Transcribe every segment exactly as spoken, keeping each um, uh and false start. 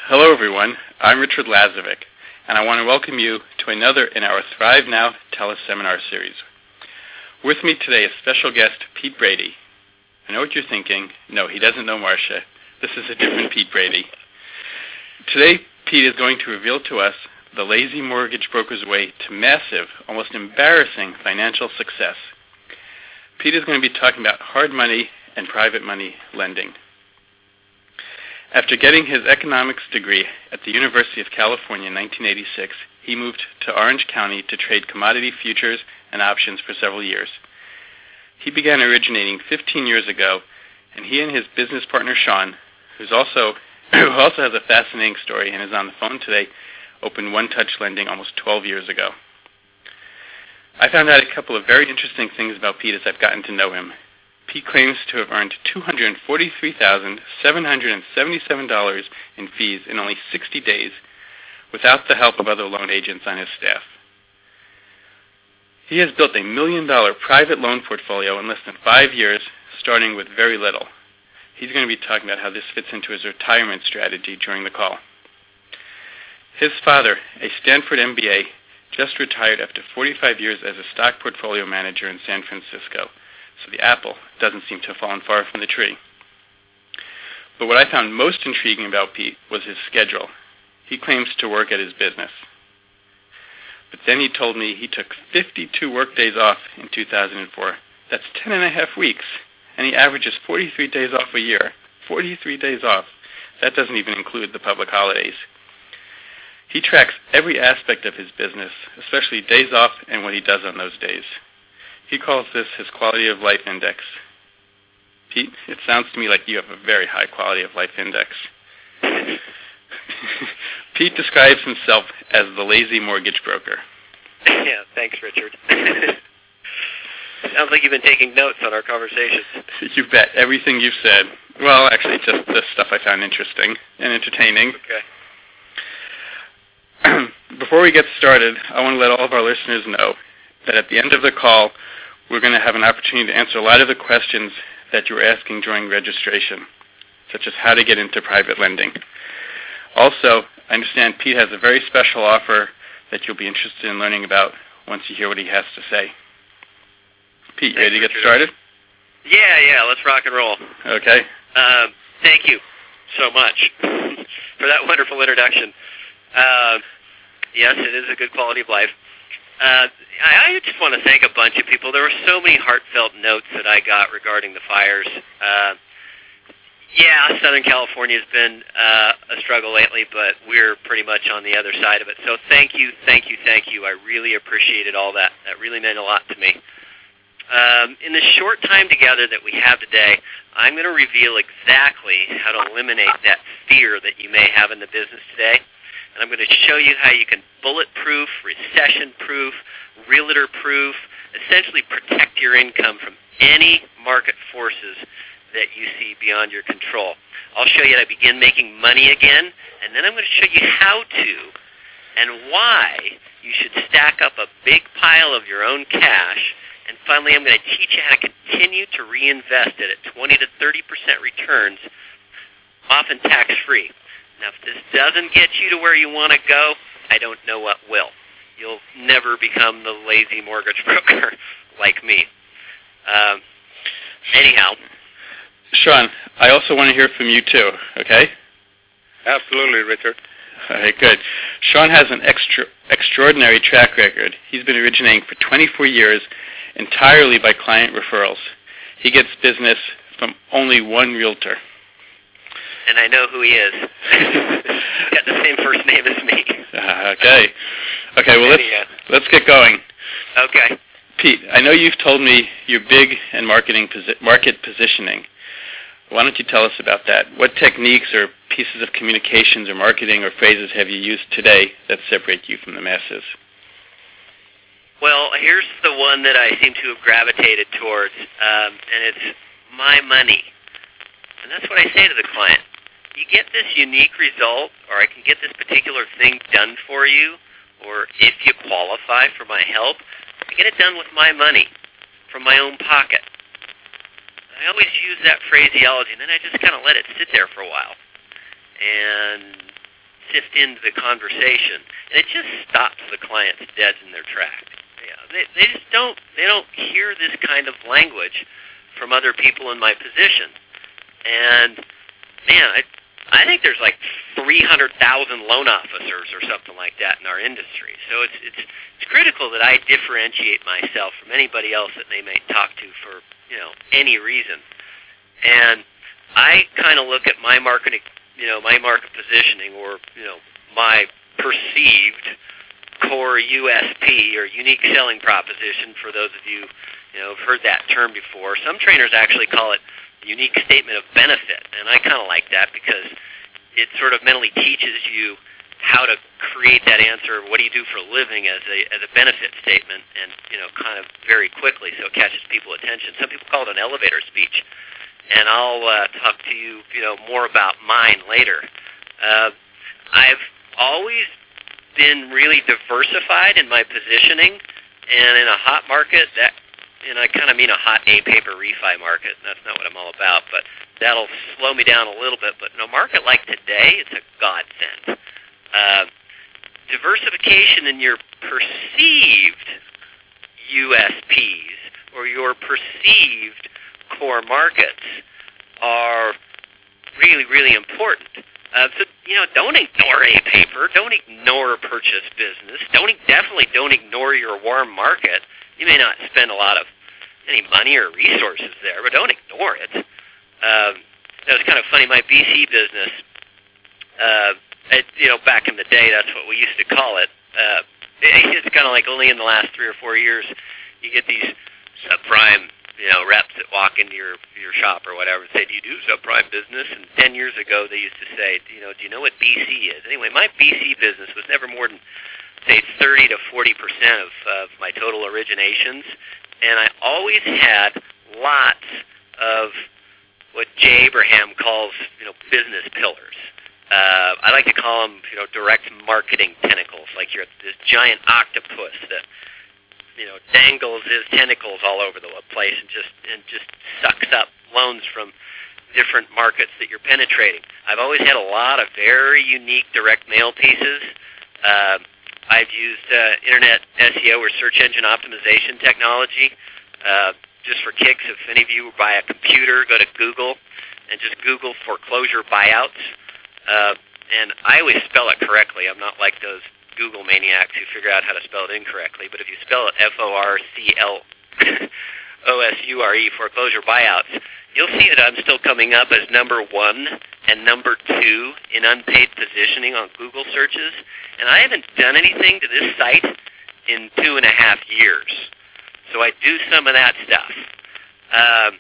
Hello, everyone. I'm Richard Lazovic, and I want to welcome you to another in our Thrive Now teleseminar series. With me today is special guest Pete Brady. I know what you're thinking. No, he doesn't know Marcia. This is a different Pete Brady. Today, Pete is going to reveal to us the lazy mortgage broker's way to massive, almost embarrassing financial success. Pete is going to be talking about hard money and private money lending. After getting his economics degree at the University of California in nineteen eighty-six, he moved to Orange County to trade commodity futures and options for several years. He began originating fifteen years ago, and he and his business partner Sean, who's also who also has a fascinating story and is on the phone today, opened One Touch Lending almost twelve years ago. I found out a couple of very interesting things about Pete as I've gotten to know him. Pete claims to have earned two hundred forty-three thousand seven hundred seventy-seven dollars in fees in only sixty days without the help of other loan agents on his staff. He has built a million-dollar private loan portfolio in less than five years, starting with very little. He's going to be talking about how this fits into his retirement strategy during the call. His father, a Stanford M B A, just retired after forty-five years as a stock portfolio manager in San Francisco. So the apple doesn't seem to have fallen far from the tree. But what I found most intriguing about Pete was his schedule. He claims to work at his business. But then he told me he took fifty-two work days off in two thousand four. That's ten and a half weeks. And he averages forty-three days off a year. forty-three days off. That doesn't even include the public holidays. He tracks every aspect of his business, especially days off and what he does on those days. He calls this his quality of life index. Pete, it sounds to me like you have a very high quality of life index. Pete describes himself as the lazy mortgage broker. Yeah, thanks, Richard. Sounds like you've been taking notes on our conversations. You bet. Everything you've said. Well, actually, just the stuff I found interesting and entertaining. Okay. Before we get started, I want to let all of our listeners know that at the end of the call, we're going to have an opportunity to answer a lot of the questions that you were asking during registration, such as how to get into private lending. Also, I understand Pete has a very special offer that you'll be interested in learning about once you hear what he has to say. Pete, ready to get started? Yeah, yeah, let's rock and roll. Okay. Uh, thank you so much for that wonderful introduction. Uh, yes, it is a good quality of life. Uh, I, I just want to thank a bunch of people. There were so many heartfelt notes that I got regarding the fires. Uh, yeah, Southern California has been uh, a struggle lately, but we're pretty much on the other side of it. So thank you, thank you, thank you. I really appreciated all that. That really meant a lot to me. Um, in the short time together that we have today, I'm going to reveal exactly how to eliminate that fear that you may have in the business today. And I'm going to show you how you can bulletproof, recession-proof, realtor-proof, essentially protect your income from any market forces that you see beyond your control. I'll show you how to begin making money again, and then I'm going to show you how to and why you should stack up a big pile of your own cash. And finally, I'm going to teach you how to continue to reinvest it at twenty to thirty percent returns, often tax-free. Now, if this doesn't get you to where you want to go, I don't know what will. You'll never become the lazy mortgage broker like me. Um, anyhow. Sean, I also want to hear from you too, okay? Absolutely, Richard. All right, good. Sean has an extra, extraordinary track record. He's been originating for twenty-four years entirely by client referrals. He gets business from only one realtor. And I know who he is. He's got the same first name as me. Uh, okay. Okay, well, let's, let's get going. Okay. Pete, I know you've told me you're big in marketing posi- market positioning. Why don't you tell us about that? What techniques or pieces of communications or marketing or phrases have you used today that separate you from the masses? Well, here's the one that I seem to have gravitated towards, um, and it's my money. And that's what I say to the client. You get this unique result, or I can get this particular thing done for you, or if you qualify for my help, I get it done with my money, from my own pocket. I always use that phraseology, and then I just kind of let it sit there for a while. And sift into the conversation, and it just stops the clients dead in their tracks. Yeah, they they just don't they don't hear this kind of language from other people in my position. And man, I I think there's like three hundred thousand loan officers or something like that in our industry. So it's it's it's critical that I differentiate myself from anybody else that they may talk to for, you know, any reason. And I kind of look at my marketing, you know, my market positioning, or, you know, my perceived core U S P, or unique selling proposition, for those of you, you know, have heard that term before. Some trainers actually call it unique statement of benefit, and I kind of like that because it sort of mentally teaches you how to create that answer, what do you do for a living, as a as a benefit statement, and, you know, kind of very quickly, so it catches people's attention. Some people call it an elevator speech, and I'll uh, talk to you, you know, more about mine later. Uh, I've always been really diversified in my positioning, and in a hot market, that, and I kind of mean a hot A-paper refi market. That's not what I'm all about, but that'll slow me down a little bit. But in a market like today, it's a godsend. Uh, diversification in your perceived U S Ps or your perceived core markets are really, really important. Uh, so, you know, don't ignore A-paper. Don't ignore purchase business. Don't definitely don't ignore your warm market. You may not spend a lot of any money or resources there, but don't ignore it. Um, that was kind of funny. My B C business, uh, it, you know, back in the day, that's what we used to call it. Uh, it it's kind of like only in the last three or four years you get these subprime, you know, reps that walk into your your shop or whatever and say, do you do subprime business? And ten years ago they used to say, you know, do you know what B C is? Anyway, my B C business was never more than, say, thirty to forty percent of, of my total originations, and I always had lots of what Jay Abraham calls, you know, business pillars. Uh, I like to call them, you know, direct marketing tentacles, like you're this giant octopus that, you know, dangles his tentacles all over the place and just and just sucks up loans from different markets that you're penetrating. I've always had a lot of very unique direct mail pieces. Uh, I've used uh, internet S E O or search engine optimization technology. Uh, just for kicks, if any of you buy a computer, go to Google and just Google foreclosure buyouts. Uh, and I always spell it correctly. I'm not like those Google maniacs who figure out how to spell it incorrectly. But if you spell it F O R C L O S U R E, foreclosure buyouts, you'll see that I'm still coming up as number one and number two in unpaid positioning on Google searches. And I haven't done anything to this site in two and a half years. So I do some of that stuff. Um,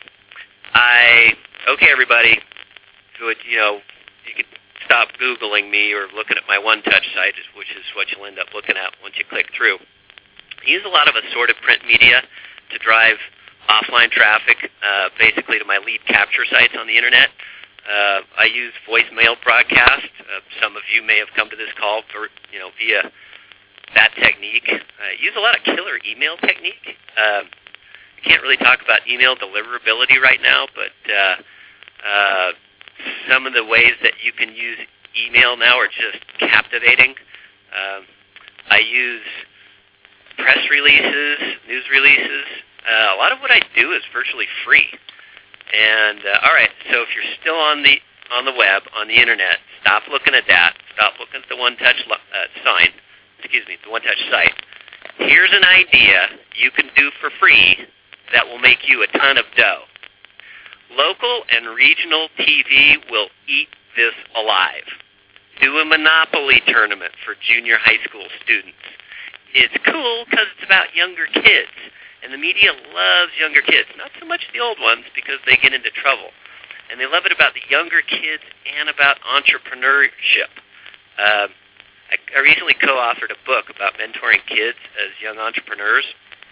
I, okay, everybody, so it, you know, you can stop Googling me or looking at my one-touch site, which is what you'll end up looking at once you click through. I use a lot of assorted print media to drive offline traffic, uh, basically to my lead capture sites on the internet. Uh, I use voicemail broadcast. Uh, some of you may have come to this call for, you know, via that technique. I use a lot of killer email technique. Uh, I can't really talk about email deliverability right now, but uh, uh, some of the ways that you can use email now are just captivating. Um, I use press releases, news releases. Uh, a lot of what I do is virtually free. And uh, all right, so if you're still on the on the web, on the internet, stop looking at that. Stop looking at the one-touch uh, sign. Excuse me, the one-touch site. Here's an idea you can do for free that will make you a ton of dough. Local and regional T V will eat this alive. Do a Monopoly tournament for junior high school students. It's cool because it's about younger kids, and the media loves younger kids. Not so much the old ones because they get into trouble. And they love it about the younger kids and about entrepreneurship. Uh, I, I recently co-authored a book about mentoring kids as young entrepreneurs,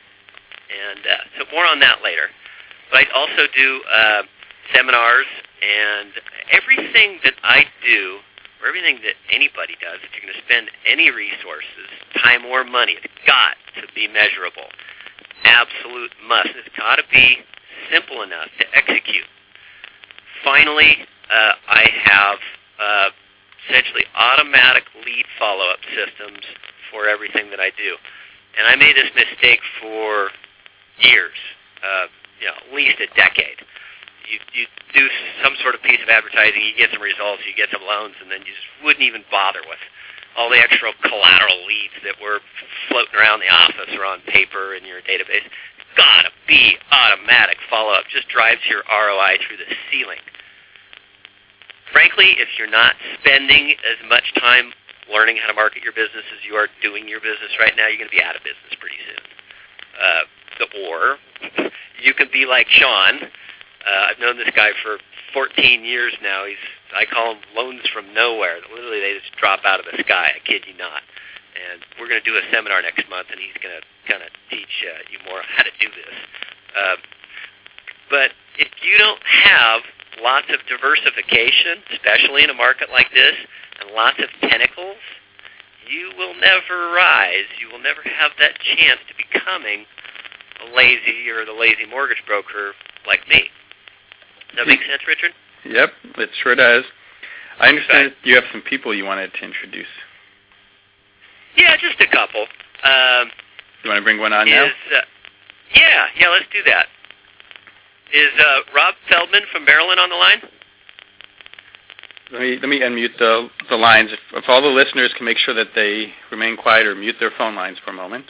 and uh, so more on that later. But I also do uh, seminars, and everything that I do, or everything that anybody does, if you're going to spend any resources, time or money, it's got to be measurable. Absolute must. It's got to be simple enough to execute. Finally, uh, I have uh, essentially automatic lead follow-up systems for everything that I do. And I made this mistake for years, uh, you know, at least a decade. You, you do some sort of piece of advertising, you get some results, you get some loans, and then you just wouldn't even bother with all the extra collateral leads that were floating around the office or on paper in your database. It's got to be automatic follow-up. Just drives your R O I through the ceiling. Frankly, if you're not spending as much time learning how to market your business as you are doing your business right now, you're going to be out of business pretty soon. Uh, or you can be like Sean. Uh, I've known this guy for fourteen years now. He's I call them loans from nowhere. Literally, they just drop out of the sky. I kid you not. And we're going to do a seminar next month, and he's going to kind of teach uh, you more how to do this. Uh, but if you don't have lots of diversification, especially in a market like this, and lots of tentacles, you will never rise. You will never have that chance to becoming a lazy or the lazy mortgage broker like me. Does that make sense, Richard? Yep, it sure does. I understand you have some people you wanted to introduce. Yeah, just a couple. Um, you want to bring one on is, now? Uh, yeah, yeah, let's do that. Is uh, Rob Feldman from Maryland on the line? Let me let me unmute the the lines. If, if all the listeners can make sure that they remain quiet or mute their phone lines for a moment.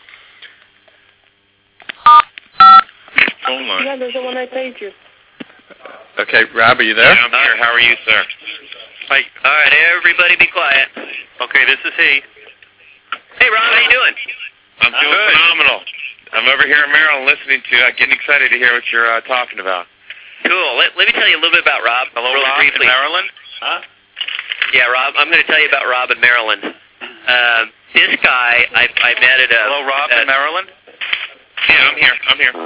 Phone line. Yeah, there's the one I paid you. Okay, Rob, are you there? Yeah, I'm here. How are you, sir? Hi. All right, everybody be quiet. Okay, this is he. Hey, Rob, how you doing? I'm doing Good. phenomenal. I'm over here in Maryland listening to you. I'm getting excited to hear what you're uh, talking about. Cool. Let, let me tell you a little bit about Rob. Hello, really Rob briefly. in Maryland? Huh? Yeah, Rob, I'm going to tell you about Rob in Maryland. Uh, this guy, I, I met at a... Hello, Rob at, in Maryland? Yeah, I'm here. I'm here.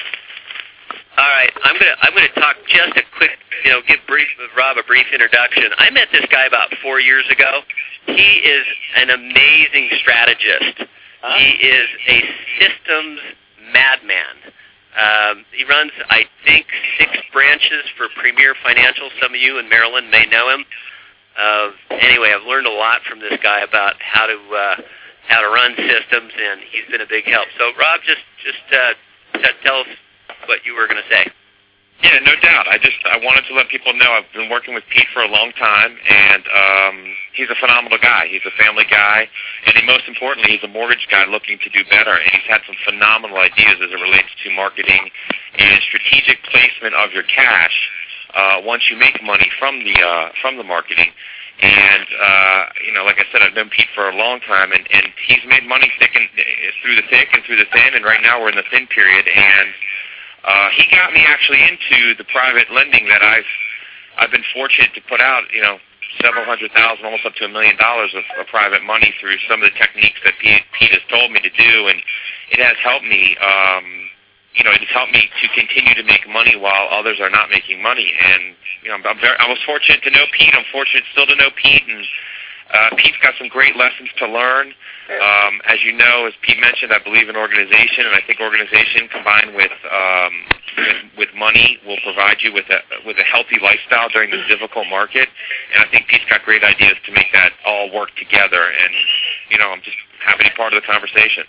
All right, I'm going to I'm going to talk just a quick, you know, give brief Rob a brief introduction. I met this guy about four years ago. He is an amazing strategist. Huh? He is a systems madman. Um, he runs, I think, six branches for Premier Financial. Some of you in Maryland may know him. Uh, anyway, I've learned a lot from this guy about how to uh, how to run systems, and he's been a big help. So, Rob, just just uh, t- tell us what you were going to say. Yeah, no doubt. I just I wanted to let people know I've been working with Pete for a long time, and um, he's a phenomenal guy. He's a family guy, and he, most importantly, he's a mortgage guy looking to do better, and he's had some phenomenal ideas as it relates to marketing and strategic placement of your cash uh, once you make money from the uh, from the marketing. And, uh, you know, like I said, I've known Pete for a long time, and, and he's made money thick and, through the thick and through the thin, and right now we're in the thin period, and Uh, he got me actually into the private lending that I've I've been fortunate to put out, you know, several hundred thousand, almost up to a million dollars of, of private money through some of the techniques that Pete, Pete has told me to do, and it has helped me. Um, you know, it has helped me to continue to make money while others are not making money. And you know, I'm, I'm very, I was fortunate to know Pete. I'm fortunate still to know Pete, and uh, Pete's got some great lessons to learn. Um, as you know, as Pete mentioned, I believe in organization, and I think organization combined with, um, with with money will provide you with a with a healthy lifestyle during this difficult market. And I think Pete's got great ideas to make that all work together. And you know, I'm just happy to be part of the conversation.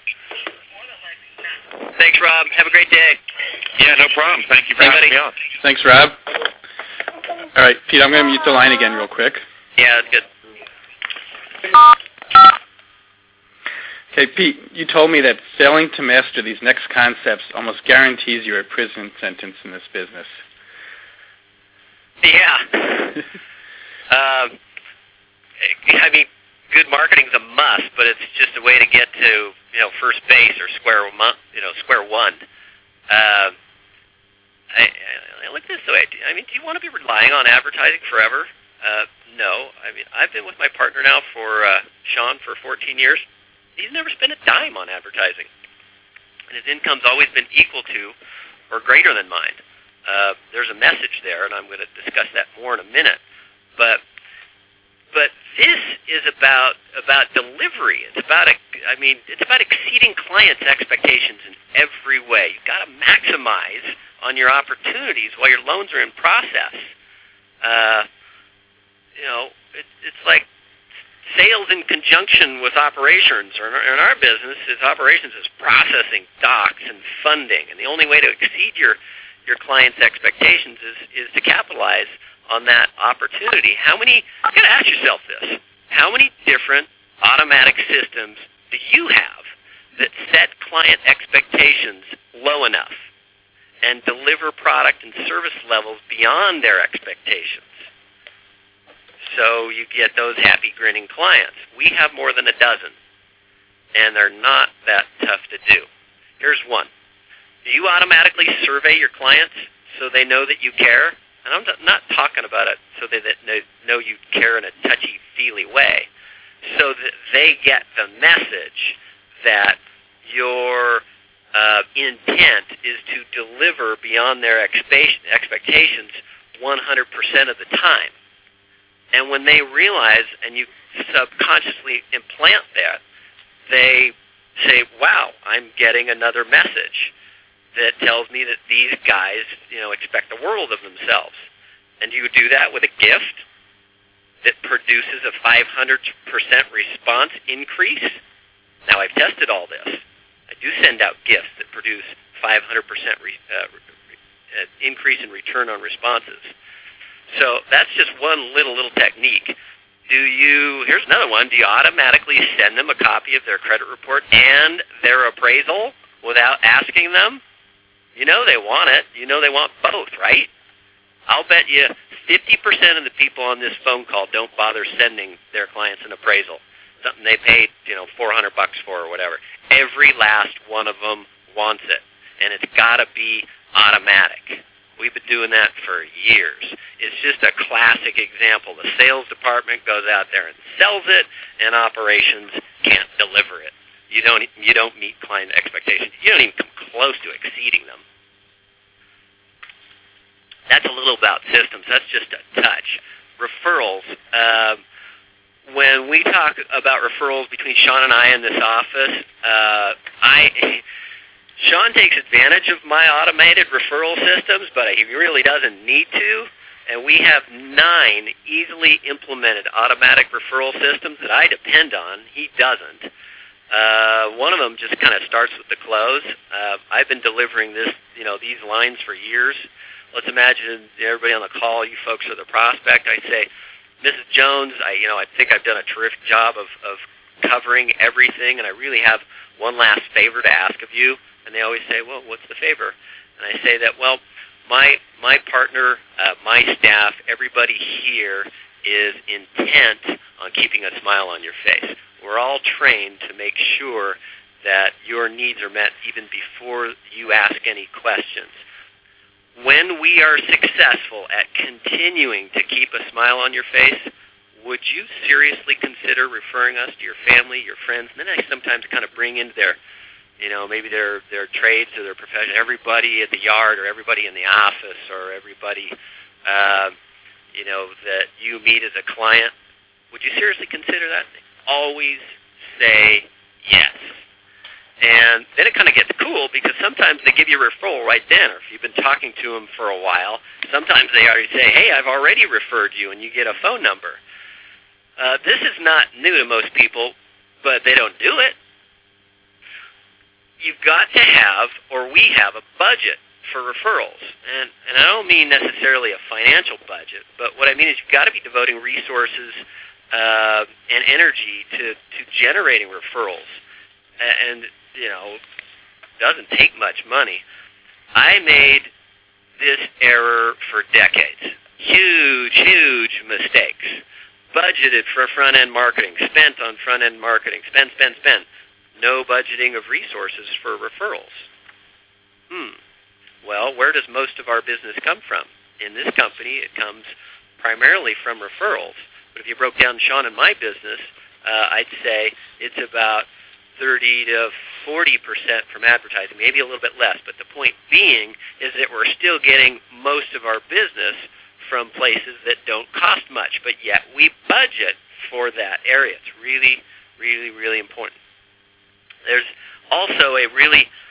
Thanks, Rob. Have a great day. Yeah, no problem. Thank you for having me on. Thanks, Rob. All right, Pete, I'm going to mute the line again real quick. Yeah, that's good. Okay, Pete, you told me that failing to master these next concepts almost guarantees you a prison sentence in this business. Yeah. um, I mean, good marketing's a must, but it's just a way to get to, you know, first base or square one. You know, square one. Uh, I, I look this way. I mean, do you want to be relying on advertising forever? Uh, no. I mean, I've been with my partner now for uh, Sean for fourteen years. He's never spent a dime on advertising, and his income's always been equal to or greater than mine. Uh, there's a message there, and I'm going to discuss that more in a minute. But but this is about about delivery. It's about a, I mean, it's about exceeding clients' expectations in every way. You've got to maximize on your opportunities while your loans are in process. Uh, you know, it, it's like sales in conjunction with operations, or in our, in our business, is operations is processing, docs, and funding. And the only way to exceed your, your client's expectations is, is to capitalize on that opportunity. How many, you got to ask yourself this, how many different automatic systems do you have that set client expectations low enough and deliver product and service levels beyond their expectations? So you get those happy, grinning clients. We have more than a dozen, and they're not that tough to do. Here's one. Do you automatically survey your clients so they know that you care? And I'm not talking about it so they that know you care in a touchy-feely way, so that they get the message that your uh, intent is to deliver beyond their expectations one hundred percent of the time. And when they realize, and you subconsciously implant that, they say, wow, I'm getting another message that tells me that these guys, you know, expect the world of themselves. And you do that with a gift that produces a five hundred percent response increase. Now, I've tested all this. I do send out gifts that produce five hundred percent re, uh, uh, increase in return on responses. So that's just one little, little technique. Do you, here's another one, do you automatically send them a copy of their credit report and their appraisal without asking them? You know they want it. You know they want both, right? I'll bet you fifty percent of the people on this phone call don't bother sending their clients an appraisal, something they paid, you know, four hundred bucks for or whatever. Every last one of them wants it, and it's got to be automatic. We've been doing that for years. It's just a classic example. The sales department goes out there and sells it, and operations can't deliver it. You don't you don't meet client expectations. You don't even come close to exceeding them. That's a little about systems. That's just a touch. Referrals. Uh, when we talk about referrals between Sean and I in this office, uh, I... Sean takes advantage of my automated referral systems, but he really doesn't need to. And we have nine easily implemented automatic referral systems that I depend on. He doesn't. Uh, one of them just kind of starts with the close. Uh, I've been delivering this, you know, these lines for years. Let's imagine everybody on the call, you folks are the prospect. I say, Missus Jones, I, you know, I think I've done a terrific job of, of covering everything, and I really have one last favor to ask of you. And they always say, well, what's the favor? And I say that, well, my my partner, uh, my staff, everybody here is intent on keeping a smile on your face. We're all trained to make sure that your needs are met even before you ask any questions. When we are successful at continuing to keep a smile on your face, would you seriously consider referring us to your family, your friends? And then I sometimes kind of bring into their You know, maybe their their trades or their profession, everybody at the yard or everybody in the office or everybody, uh, you know, that you meet as a client. Would you seriously consider that? Always say yes. And then it kind of gets cool because sometimes they give you a referral right then, or if you've been talking to them for a while, sometimes they already say, hey, I've already referred you, and you get a phone number. Uh, this is not new to most people, but they don't do it. You've got to have, or we have, a budget for referrals. And, and I don't mean necessarily a financial budget, but what I mean is you've got to be devoting resources uh, and energy to, to generating referrals. And, you know, it doesn't take much money. I made this error for decades. Huge, huge mistakes. Budgeted for front-end marketing, spent on front-end marketing, spend, spend, spend. No budgeting of resources for referrals. Hmm. Well, where does most of our business come from? In this company, it comes primarily from referrals. But if you broke down Sean and my business, uh, I'd say it's about thirty to forty percent from advertising, maybe a little bit less. But the point being is that we're still getting most of our business from places that don't cost much, but yet we budget for that area. It's really, really, really important. There's also a really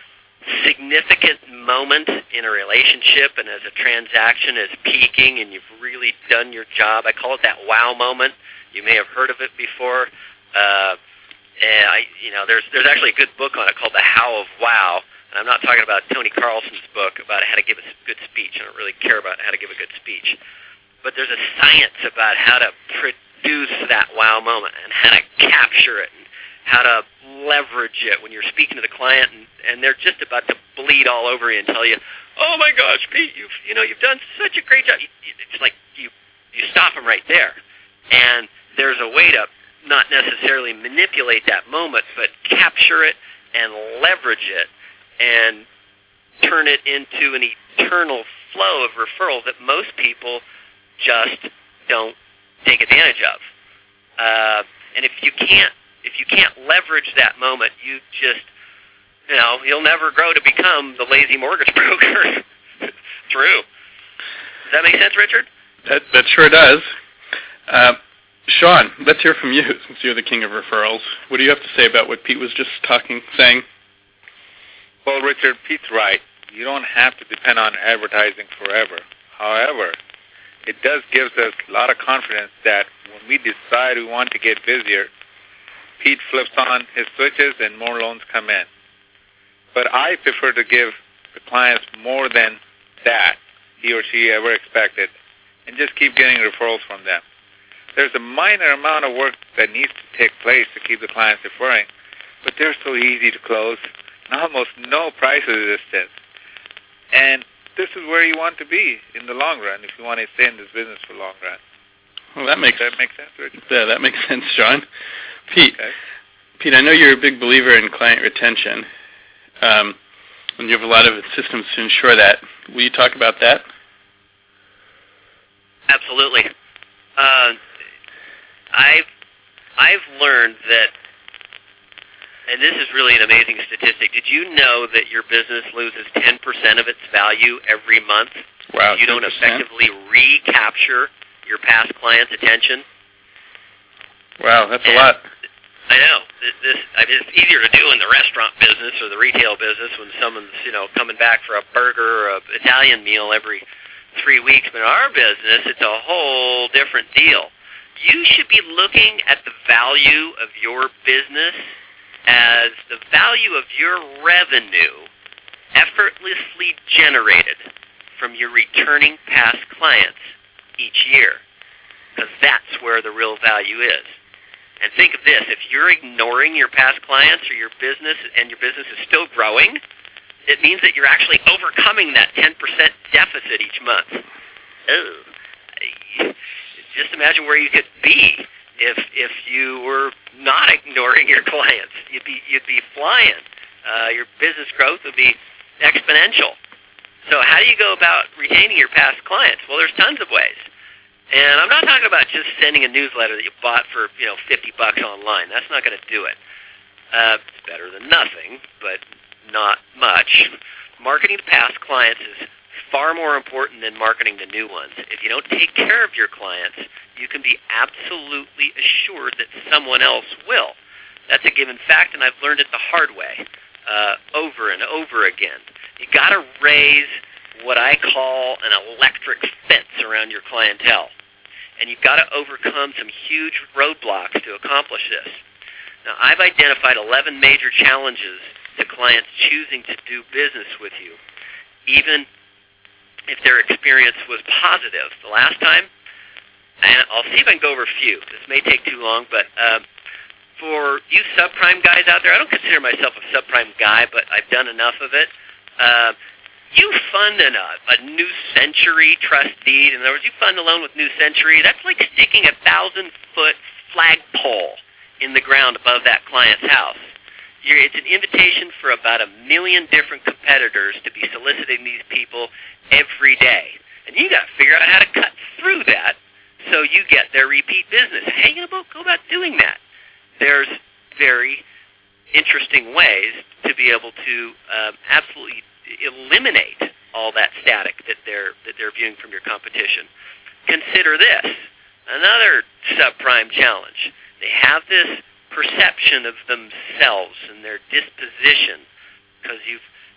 significant moment in a relationship and as a transaction is peaking and you've really done your job. I call it that wow moment. You may have heard of it before. Uh, and I, you know, there's there's actually a good book on it called The How of Wow. And I'm not talking about Tony Carlson's book about how to give a good speech. I don't really care about how to give a good speech. But there's a science about how to produce that wow moment and how to capture it and how to leverage it when you're speaking to the client and, and they're just about to bleed all over you and tell you, oh my gosh, Pete, you've, you know, you've done such a great job. It's like you, you stop them right there. And there's a way to not necessarily manipulate that moment, but capture it and leverage it and turn it into an eternal flow of referrals that most people just don't take advantage of. Uh, and if you can't, if you can't leverage that moment, you just, you know, you'll never grow to become the lazy mortgage broker. True. Does that make sense, Richard? That that sure does. Uh, Sean, let's hear from you, since you're the king of referrals. What do you have to say about what Pete was just talking, saying? Well, Richard, Pete's right. You don't have to depend on advertising forever. However, it does give us a lot of confidence that when we decide we want to get busier, Pete flips on his switches and more loans come in. But I prefer to give the clients more than that he or she ever expected and just keep getting referrals from them. There's a minor amount of work that needs to take place to keep the clients referring, but they're so easy to close and almost no price resistance. And this is where you want to be in the long run if you want to stay in this business for the long run. Well, that makes Does that make sense, Richard? Yeah, that makes sense, Sean. Pete, okay. Pete, I know you're a big believer in client retention, um, and you have a lot of systems to ensure that. Will you talk about that? Absolutely. Uh, I've I've learned that, and this is really an amazing statistic. Did you know that your business loses ten percent of its value every month? Wow, if you don't ten percent? effectively recapture your past clients' attention? Wow, that's and a lot. I know. This, I mean, it's easier to do in the restaurant business or the retail business when someone's, you know, coming back for a burger or an Italian meal every three weeks. But in our business, it's a whole different deal. You should be looking at the value of your business as the value of your revenue effortlessly generated from your returning past clients each year, because that's where the real value is. And think of this, if you're ignoring your past clients or your business and your business is still growing, it means that you're actually overcoming that ten percent deficit each month. Ugh. Just imagine where you could be if if you were not ignoring your clients. You'd be you'd be flying. Uh, your business growth would be exponential. So how do you go about retaining your past clients? Well, there's tons of ways. And I'm not talking about just sending a newsletter that you bought for, you know, fifty bucks online. That's not going to do it. Uh, it's better than nothing, but not much. Marketing to past clients is far more important than marketing to new ones. If you don't take care of your clients, you can be absolutely assured that someone else will. That's a given fact, and I've learned it the hard way, uh, over and over again. You got to raise what I call an electric fence around your clientele. And you've got to overcome some huge roadblocks to accomplish this. Now, I've identified eleven major challenges to clients choosing to do business with you, even if their experience was positive the last time. And I'll see if I can go over a few. This may take too long, but uh, for you subprime guys out there, I don't consider myself a subprime guy, but I've done enough of it. Uh, You fund a, a New Century trust deed. In other words, you fund a loan with New Century. That's like sticking a thousand-foot flagpole in the ground above that client's house. You're, it's an invitation for about a million different competitors to be soliciting these people every day. And you got to figure out how to cut through that so you get their repeat business. How are you going to go about doing that? There's very interesting ways to be able to uh, absolutely eliminate all that static that they're that they're viewing from your competition. Consider this, another subprime challenge. They have this perception of themselves and their disposition because you've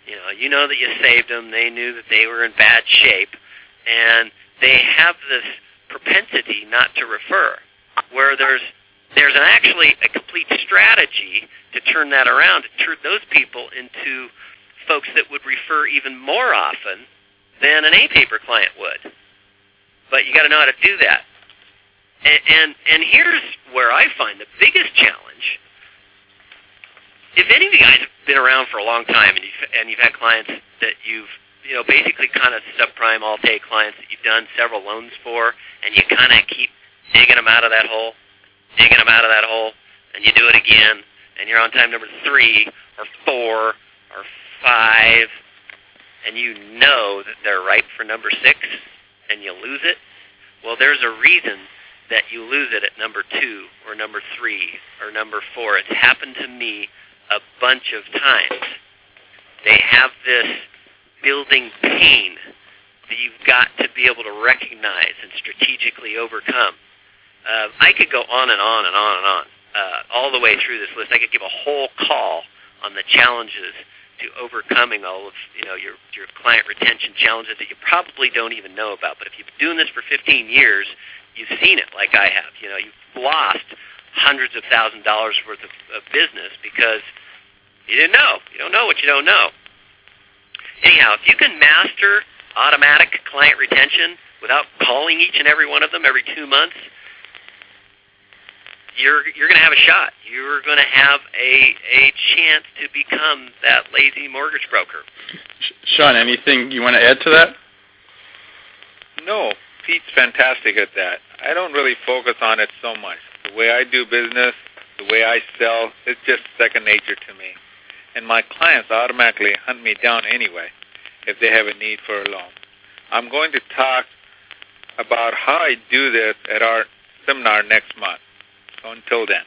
You know, you know that you saved them. They knew that they were in bad shape, and they have this propensity not to refer, where there's there's an actually a complete strategy to turn that around, to turn those people into folks that would refer even more often than an A-paper client would. But you got to know how to do that. And, and and here's where I find the biggest challenge. If any of you guys have been around for a long time and you've, and you've had clients that you've, you know, basically kind of subprime Alt-A clients that you've done several loans for, and you kind of keep digging them out of that hole, digging them out of that hole, and you do it again, and you're on time number three or four or five, and you know that they're ripe for number six, and you lose it, well, there's a reason that you lose it at number two or number three or number four. It's happened to me a bunch of times. They have this building pain that you've got to be able to recognize and strategically overcome. Uh, I could go on and on and on and on, uh, all the way through this list. I could give a whole call on the challenges to overcoming all of, you know, your your client retention challenges that you probably don't even know about. But if you've been doing this for fifteen years, you've seen it like I have. You know, you've lost hundreds of thousand dollars worth of, of business because you didn't know. You don't know what you don't know. Anyhow, if you can master automatic client retention without calling each and every one of them every two months, you're you're going to have a shot. You're going to have a a chance to become that lazy mortgage broker. Sean, anything you want to add to that? No, Pete's fantastic at that. I don't really focus on it so much. The way I do business, the way I sell, it's just second nature to me. And my clients automatically hunt me down anyway if they have a need for a loan. I'm going to talk about how I do this at our seminar next month. So until then.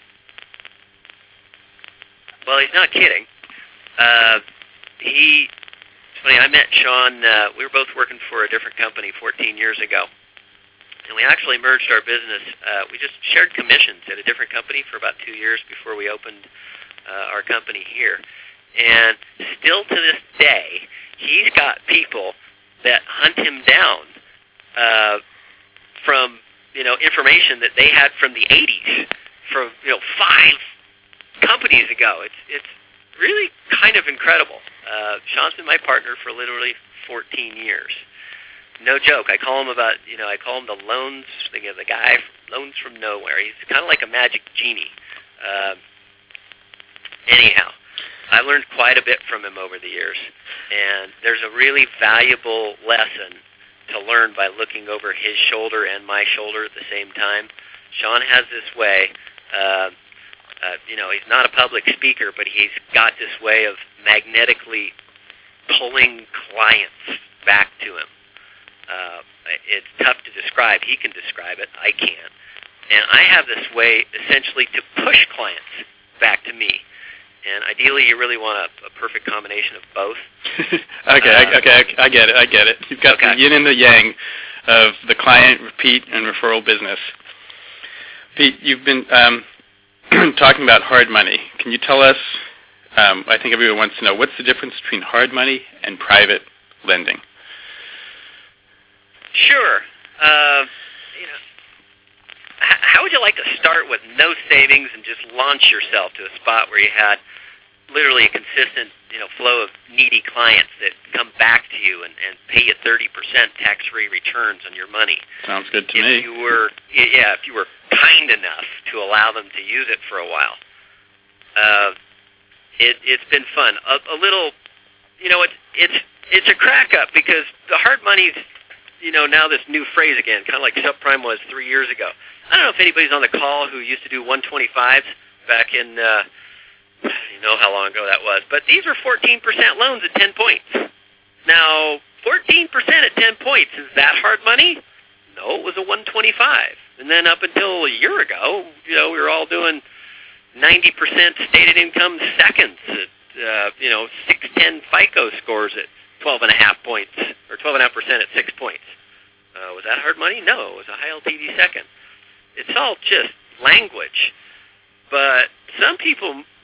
Well, he's not kidding. Uh, he, it's funny, I met Sean, uh, we were both working for a different company fourteen years ago. And we actually merged our business. Uh, we just shared commissions at a different company for about two years before we opened uh, our company here. And still to this day, he's got people that hunt him down uh, from, you know, information that they had from the eighties, from, you know, five companies ago. It's it's really kind of incredible. Uh, Sean's been my partner for literally fourteen years. No joke. I call him about, you know, I call him the loans, the, the guy, loans from nowhere. He's kind of like a magic genie. Uh, anyhow, I learned quite a bit from him over the years, and there's a really valuable lesson to learn by looking over his shoulder and my shoulder at the same time. Sean has this way, uh, uh, you know, he's not a public speaker, but he's got this way of magnetically pulling clients back to him. Uh, it's tough to describe. He can describe it. I can't. And I have this way, essentially, to push clients back to me. And ideally, you really want a, a perfect combination of both. okay, uh, I, okay, I, I get it. I get it. You've got okay. the yin and the yang of the client, repeat, and referral business. Pete, you've been um, talking about hard money. Can you tell us? Um, I think everyone wants to know, what's the difference between hard money and private lending? Sure. Uh, you know, h- how would you like to start with no savings and just launch yourself to a spot where you had literally a consistent, you know, flow of needy clients that come back to you and, and pay you thirty percent tax-free returns on your money? Sounds good to if me. You were, yeah, if you were kind enough to allow them to use it for a while. Uh, it, it's been fun. A, a little, you know, it's it's it's a crack up because the hard money's, you know, now this new phrase again, kind of like subprime was three years ago. I don't know if anybody's on the call who used to do one twenty-fives back in, uh, you know how long ago that was. But these were fourteen percent loans at ten points. Now, fourteen percent at ten points, is that hard money? No, it was a one twenty-five. And then up until a year ago, you know, we were all doing ninety percent stated income seconds at, uh, you know, six ten FICO scores at twelve and a half points, or twelve and a half percent at six points. Uh, was that hard money? No, it was a high L T V second. It's all just language. But some people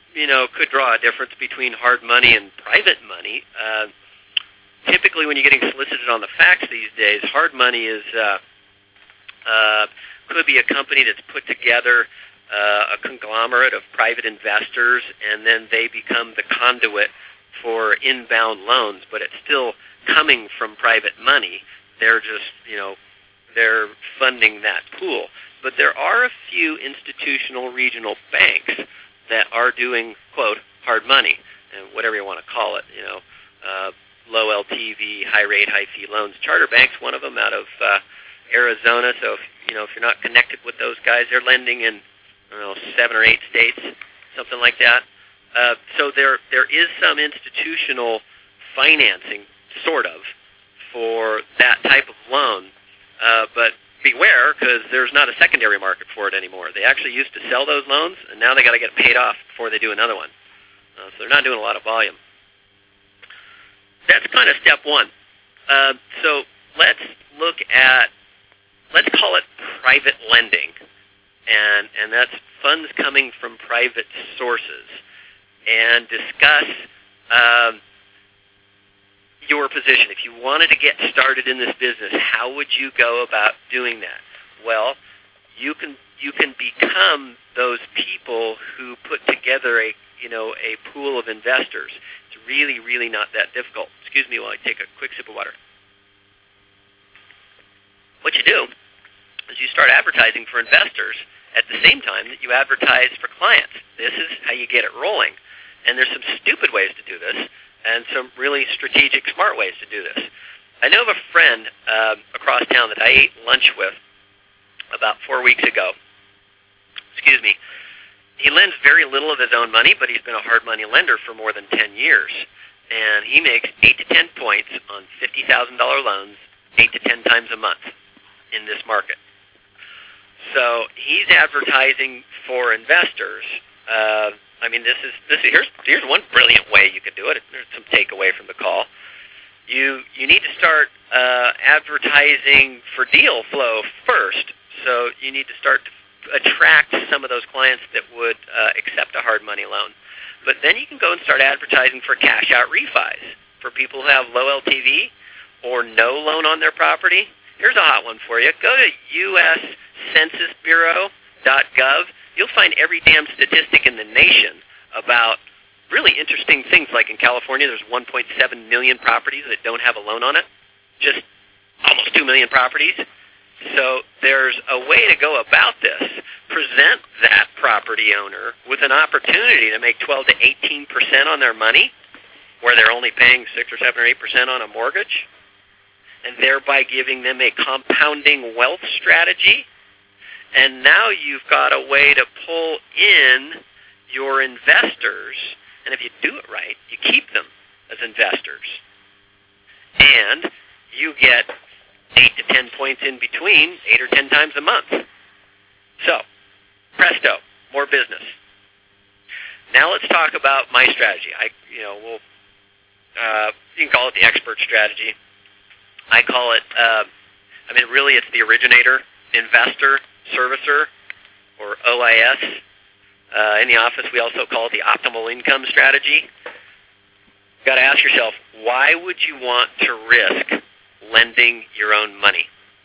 you know, could draw a difference between hard money and private money. Uh, typically, when you're getting solicited on the facts these days, hard money is uh, uh, could be a company that's put together uh, a conglomerate of private investors, and then they become the conduit for inbound loans, but it's still coming from private money. They're just, you know, they're funding that pool. But there are a few institutional regional banks that are doing, quote, hard money, and whatever you want to call it, you know, uh, low L T V, high rate, high fee loans. Charter Bank's one of them out of uh, Arizona. So, if, you know, if you're not connected with those guys, they're lending in, I don't know, seven or eight states, something like that. Uh, so there there is some institutional financing, sort of, for that type of loan. Uh, but beware, because there's not a secondary market for it anymore. They actually used to sell those loans, and now they got to get paid off before they do another one. Uh, so they're not doing a lot of volume. That's kind of step one. Uh, so let's look at, let's call it private lending, and and that's funds coming from private sources, and discuss um, your position. If you wanted to get started in this business, how would you go about doing that? Well, you can you can become those people who put together a you know a pool of investors. It's really really not that difficult. Excuse me while I take a quick sip of water. What you do is you start advertising for investors at the same time that you advertise for clients. This is how you get it rolling. And there's some stupid ways to do this, and some really strategic, smart ways to do this. I know of a friend uh, across town that I ate lunch with about four weeks ago. Excuse me. He lends very little of his own money, but he's been a hard money lender for more than ten years. And he makes eight to ten points on fifty thousand dollars loans eight to ten times a month in this market. So he's advertising for investors. Uh, I mean, this is this. Here's here's one brilliant way you could do it. There's some takeaway from the call. You you need to start uh, advertising for deal flow first. So you need to start to attract some of those clients that would uh, accept a hard money loan. But then you can go and start advertising for cash out refis for people who have low L T V or no loan on their property. Here's a hot one for you. Go to U S Census Bureau dot gov. You'll find every damn statistic in the nation about really interesting things. Like in California, there's one point seven million properties that don't have a loan on it. Just almost two million properties. So there's a way to go about this. Present that property owner with an opportunity to make twelve to eighteen percent on their money, where they're only paying six or seven or eight percent on a mortgage, and thereby giving them a compounding wealth strategy. And now you've got a way to pull in your investors, and if you do it right, you keep them as investors. And you get eight to ten points in between, eight or ten times a month. So, presto, more business. Now let's talk about my strategy. I, you know, we'll, uh, you can call it the expert strategy. I call it, uh, I mean, really it's the originator, investor, servicer, or O I S. Uh, in the office, we also call it the optimal income strategy. You've got to ask yourself, why would you want to risk lending your own money?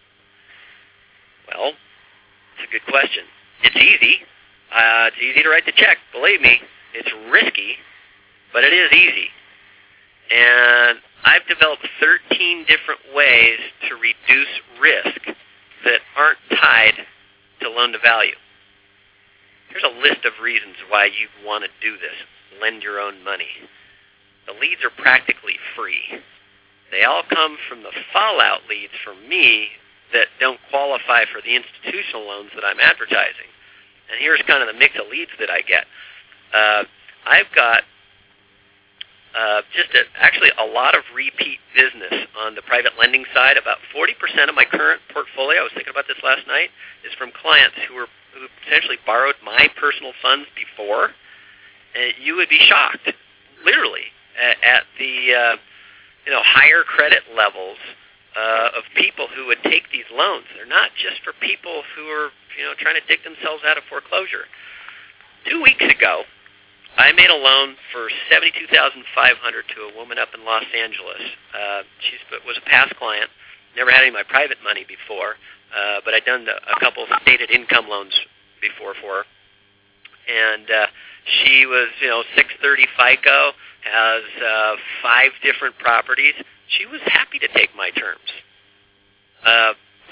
Well, it's a good question. It's easy. Uh, it's easy to write the check. Believe me, it's risky, but it is easy. And I've developed thirteen different ways to reduce risk that aren't tied to loan to value. Here's a list of reasons why you want to do this. Lend your own money. The leads are practically free. They all come from the fallout leads from me that don't qualify for the institutional loans that I'm advertising. And here's kind of the mix of leads that I get. Uh, I've got uh, just a, actually a lot of repeat business on the private lending side. About forty percent of my current portfolio, I was thinking about this last night, is from clients who were who potentially borrowed my personal funds before. And you would be shocked, literally, at, at the uh, you know higher credit levels uh, of people who would take these loans. They're not just for people who are you know trying to dig themselves out of foreclosure. Two weeks ago, I made a loan for seventy-two thousand five hundred dollars to a woman up in Los Angeles. Uh, she was a past client. Never had any of my private money before, uh, but I'd done a couple of stated income loans before for her. And uh, she was, you know, six thirty FICO, has uh, five different properties. She was happy to take my terms. Uh,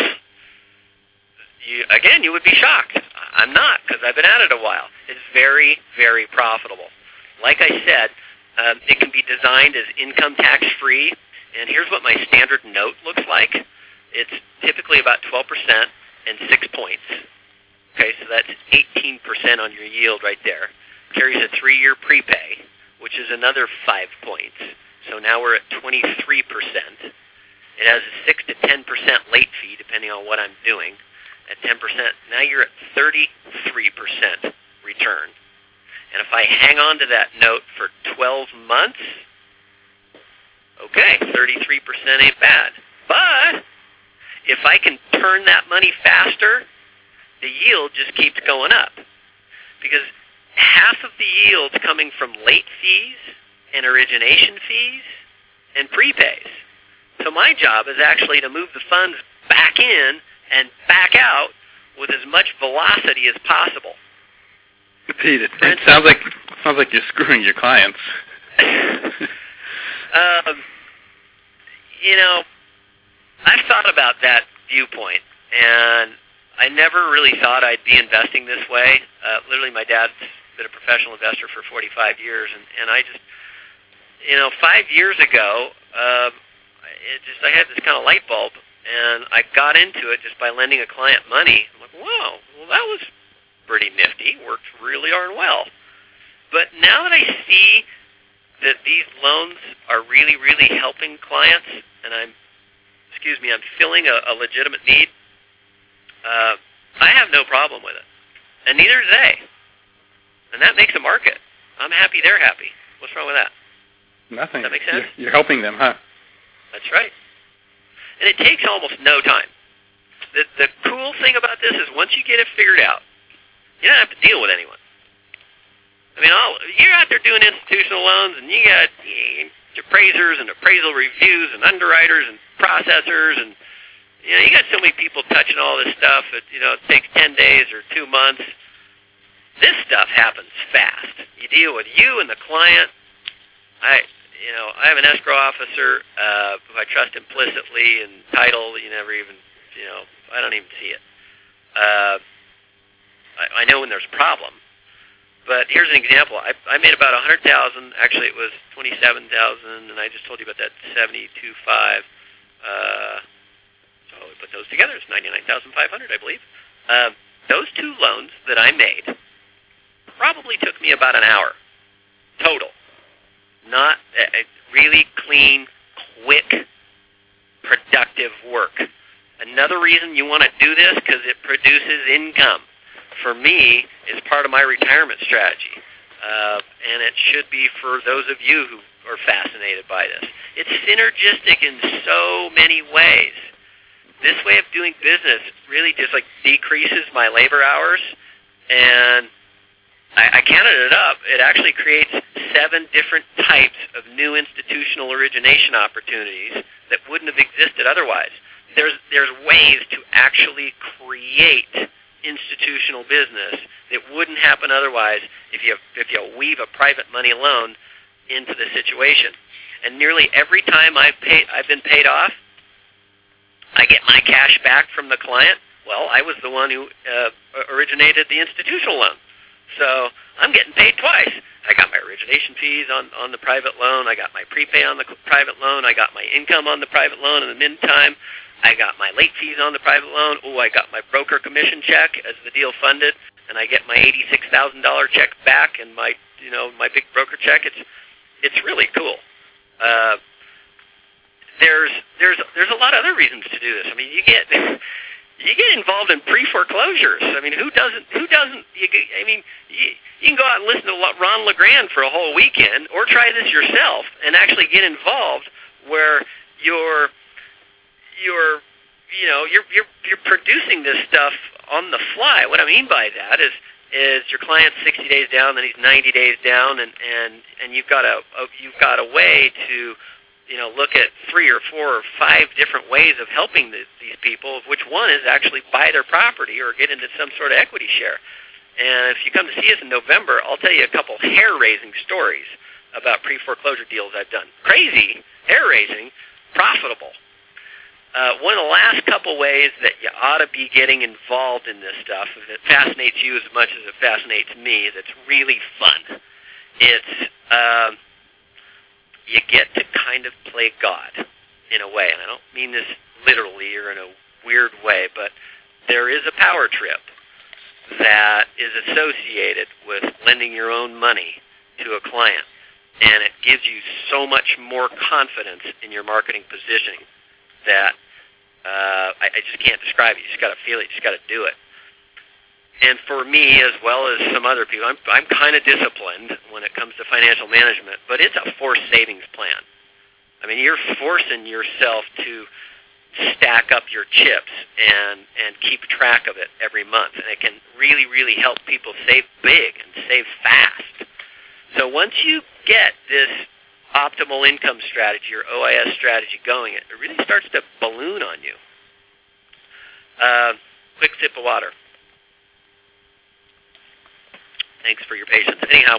you, again, you would be shocked. I'm not, because I've been at it a while. It's very, very profitable. Like I said, um, it can be designed as income tax-free, and here's what my standard note looks like. It's typically about twelve percent and six points. Okay, so that's eighteen percent on your yield right there. Carries a three-year prepay, which is another five points. So now we're at twenty-three percent. It has a six to ten percent late fee, depending on what I'm doing. At ten percent, now you're at thirty-three percent return. And if I hang on to that note for twelve months, okay, thirty-three percent ain't bad. But if I can turn that money faster, the yield just keeps going up. Because half of the yield's coming from late fees and origination fees and prepays. So my job is actually to move the funds back in and back out with as much velocity as possible. Pete, it, it sounds like sounds like you're screwing your clients. um, you know, I've thought about that viewpoint, and I never really thought I'd be investing this way. Uh, literally, my dad's been a professional investor for forty-five years, and, and I just, you know, five years ago, uh, it just I had this kind of light bulb. And I got into it just by lending a client money. I'm like, wow, well, that was pretty nifty. Worked really darn well. But now that I see that these loans are really, really helping clients, and I'm, excuse me, I'm filling a, a legitimate need, uh, I have no problem with it. And neither do they. And that makes a market. I'm happy they're happy. What's wrong with that? Nothing. Does that make sense? You're, you're helping them, huh? That's right. And it takes almost no time. The, the cool thing about this is once you get it figured out, you don't have to deal with anyone. I mean, all, you're out there doing institutional loans, and you got you know, appraisers and appraisal reviews and underwriters and processors, and you know you got so many people touching all this stuff. It, you know, it takes ten days or two months. This stuff happens fast. You deal with you and the client. I. You know, I have an escrow officer uh, who I trust implicitly, and title, you never even, you know, I don't even see it. Uh, I, I know when there's a problem. But here's an example. I, I made about one hundred thousand dollars. Actually, it was twenty-seven thousand dollars, and I just told you about that seventy-two five. Uh, so we put those together. It's ninety-nine thousand five hundred dollars, I believe. Uh, those two loans that I made probably took me about an hour total. Not uh, really clean, quick, productive work. Another reason you want to do this, because it produces income. For me, it's part of my retirement strategy. Uh, and it should be for those of you who are fascinated by this. It's synergistic in so many ways. This way of doing business really just like decreases my labor hours, and I, I counted it up. It actually creates seven different types of new institutional origination opportunities that wouldn't have existed otherwise. There's there's ways to actually create institutional business that wouldn't happen otherwise if you if you weave a private money loan into the situation. And nearly every time I've paid I've been paid off, I get my cash back from the client. Well, I was the one who uh, originated the institutional loan. So I'm getting paid twice. I got my origination fees on, on the private loan. I got my prepay on the private loan. I got my income on the private loan in the meantime. I got my late fees on the private loan. Oh, I got my broker commission check as the deal funded, and I get my eighty-six thousand dollars check back and my you know my big broker check. It's it's really cool. Uh, there's there's there's a lot of other reasons to do this. I mean, you get. You get involved in pre-foreclosures. I mean, who doesn't? Who doesn't? You, I mean, you, you can go out and listen to Ron LeGrand for a whole weekend, or try this yourself and actually get involved, where you're, you're, you know, you're you're you're producing this stuff on the fly. What I mean by that is, is your client's sixty days down, then he's ninety days down, and and and you've got a, a you've got a way to, you know, look at three or four or five different ways of helping the, these people, of which one is actually buy their property or get into some sort of equity share. And if you come to see us in November, I'll tell you a couple hair-raising stories about pre-foreclosure deals I've done. Crazy, hair-raising, profitable. Uh, one of the last couple ways that you ought to be getting involved in this stuff, if it fascinates you as much as it fascinates me, that's really fun. It's uh, you get to kind of play God in a way, and I don't mean this literally or in a weird way, but there is a power trip that is associated with lending your own money to a client, and it gives you so much more confidence in your marketing positioning that uh, I, I just can't describe it. You just got to feel it. You just got to do it. And for me, as well as some other people, I'm I'm kind of disciplined when it comes to financial management, but it's a forced savings plan. I mean, you're forcing yourself to stack up your chips and and keep track of it every month, and it can really, really help people save big and save fast. So once you get this optimal income strategy or O I S strategy going, it really starts to balloon on you. Uh, quick sip of water. Thanks for your patience. Anyhow,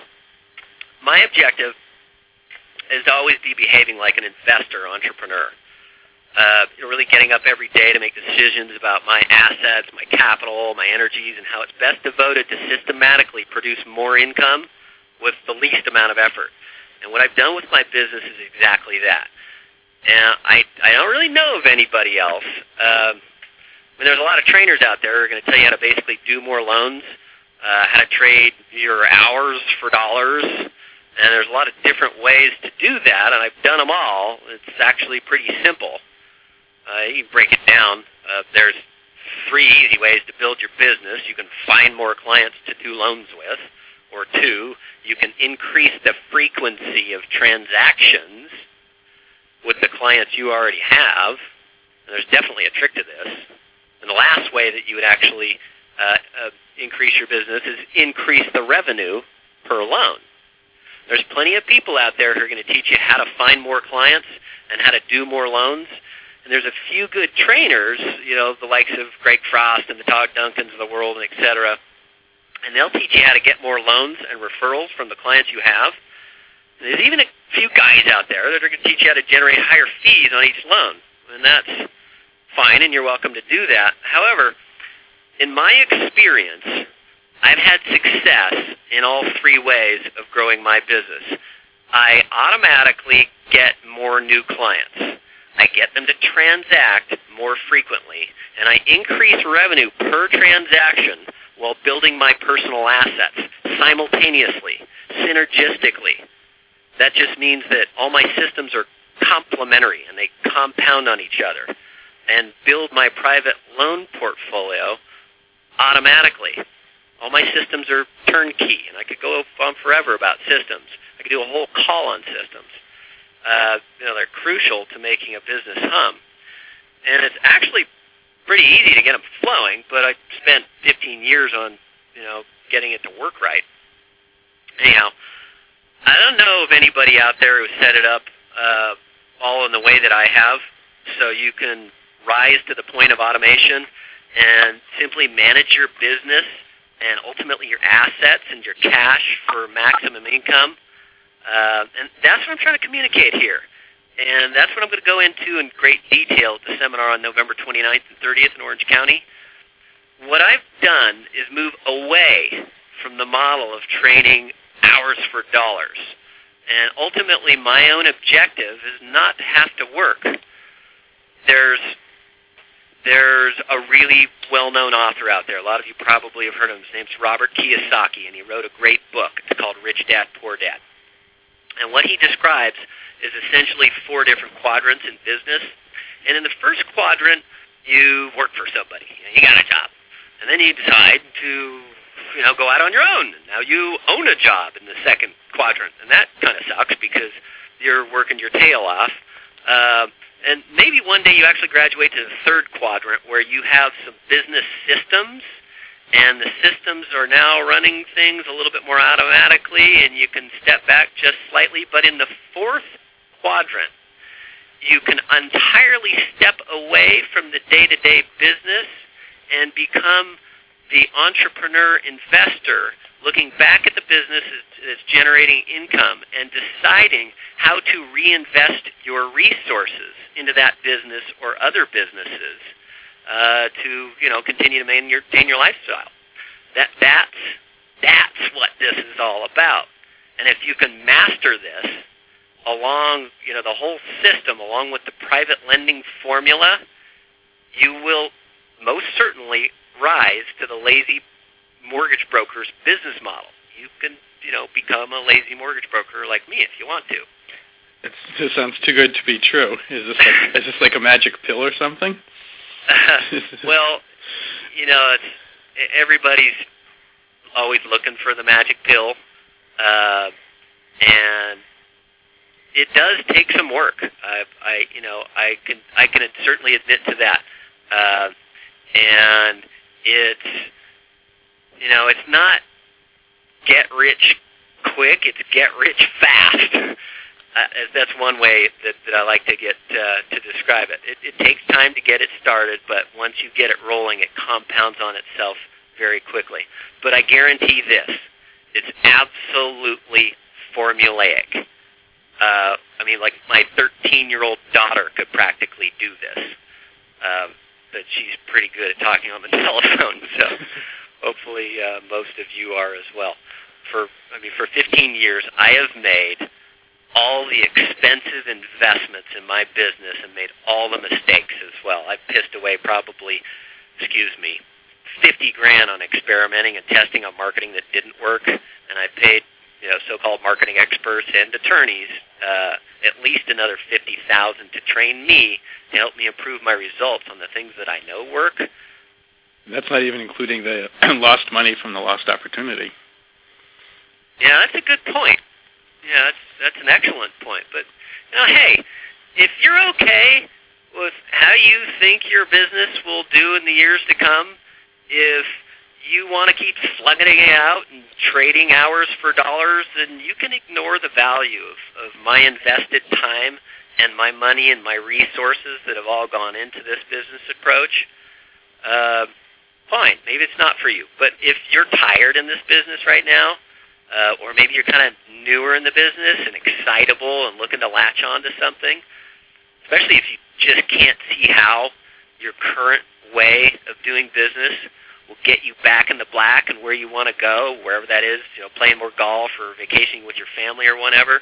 my objective is to always be behaving like an investor, entrepreneur. Uh, really getting up every day to make decisions about my assets, my capital, my energies, and how it's best devoted to systematically produce more income with the least amount of effort. And what I've done with my business is exactly that. And I I don't really know of anybody else. Uh, I mean, there's a lot of trainers out there who are going to tell you how to basically do more loans, uh, how to trade your hours for dollars, and there's a lot of different ways to do that, and I've done them all. It's actually pretty simple. Uh, you can break it down. Uh, there's three easy ways to build your business. You can find more clients to do loans with. Or two, you can increase the frequency of transactions with the clients you already have. And there's definitely a trick to this. And the last way that you would actually uh, uh, increase your business is increase the revenue per loan. There's plenty of people out there who are going to teach you how to find more clients and how to do more loans. And there's a few good trainers, you know, the likes of Greg Frost and the Todd Duncans of the world, and et cetera, and they'll teach you how to get more loans and referrals from the clients you have. And there's even a few guys out there that are going to teach you how to generate higher fees on each loan, and that's fine, and you're welcome to do that. However, in my experience, I've had success in all three ways of growing my business. I automatically get more new clients. I get them to transact more frequently, and I increase revenue per transaction while building my personal assets simultaneously, synergistically. That just means that all my systems are complementary and they compound on each other and build my private loan portfolio automatically. All my systems are turnkey, and I could go on forever about systems. I could do a whole call on systems. Uh, you know, they're crucial to making a business hum. And it's actually pretty easy to get them flowing, but I spent fifteen years on, you know, getting it to work right. Anyhow, I don't know of anybody out there who set it up uh, all in the way that I have, so you can rise to the point of automation and simply manage your business and ultimately your assets and your cash for maximum income. Uh, and that's what I'm trying to communicate here. And that's what I'm going to go into in great detail at the seminar on November twenty-ninth and thirtieth in Orange County. What I've done is move away from the model of trading hours for dollars. And ultimately, my own objective is not to have to work. There's there's a really well-known author out there. A lot of you probably have heard of him. His name's Robert Kiyosaki, and he wrote a great book. It's called Rich Dad, Poor Dad. And what he describes is essentially four different quadrants in business. And in the first quadrant, you work for somebody. You know, you got a job. And then you decide to, you know, go out on your own. And now you own a job in the second quadrant. And that kind of sucks because you're working your tail off. Uh, and maybe one day you actually graduate to the third quadrant where you have some business systems and the systems are now running things a little bit more automatically, and you can step back just slightly. But in the fourth quadrant, you can entirely step away from the day-to-day business and become the entrepreneur investor, looking back at the business that's generating income and deciding how to reinvest your resources into that business or other businesses uh, to, you know, continue to maintain your, maintain your lifestyle. That that's that's what this is all about. And if you can master this along, you know, the whole system, along with the private lending formula, you will most certainly rise to the lazy mortgage broker's business model. You can, you know, become a lazy mortgage broker like me if you want to. It's, this sounds too good to be true. Is this like, is this like a magic pill or something? Uh, well, you know, it's, everybody's always looking for the magic pill, uh, and it does take some work. I, I, you know, I can, I can certainly admit to that, uh, and it's, you know, it's not get rich quick. It's get rich fast. Uh, that's one way that, that I like to get uh, to describe it. it. It takes time to get it started, but once you get it rolling, it compounds on itself very quickly. But I guarantee this: it's absolutely formulaic. Uh, I mean, like my thirteen-year-old daughter could practically do this, um, but she's pretty good at talking on the telephone. So hopefully, uh, most of you are as well. For I mean, for fifteen years, I have made all the expensive investments in my business and made all the mistakes as well. I pissed away probably, excuse me, fifty grand on experimenting and testing on marketing that didn't work, and I paid, you know, so-called marketing experts and attorneys uh, at least another fifty thousand dollars to train me to help me improve my results on the things that I know work. That's not even including the lost money from the lost opportunity. Yeah, that's a good point. Yeah, that's that's an excellent point. But, you know, hey, if you're okay with how you think your business will do in the years to come, if you want to keep slugging it out and trading hours for dollars, then you can ignore the value of, of my invested time and my money and my resources that have all gone into this business approach. Uh, fine, maybe it's not for you. But if you're tired in this business right now, Uh, or maybe you're kind of newer in the business and excitable and looking to latch on to something, especially if you just can't see how your current way of doing business will get you back in the black and where you want to go, wherever that is, you know, playing more golf or vacationing with your family or whatever,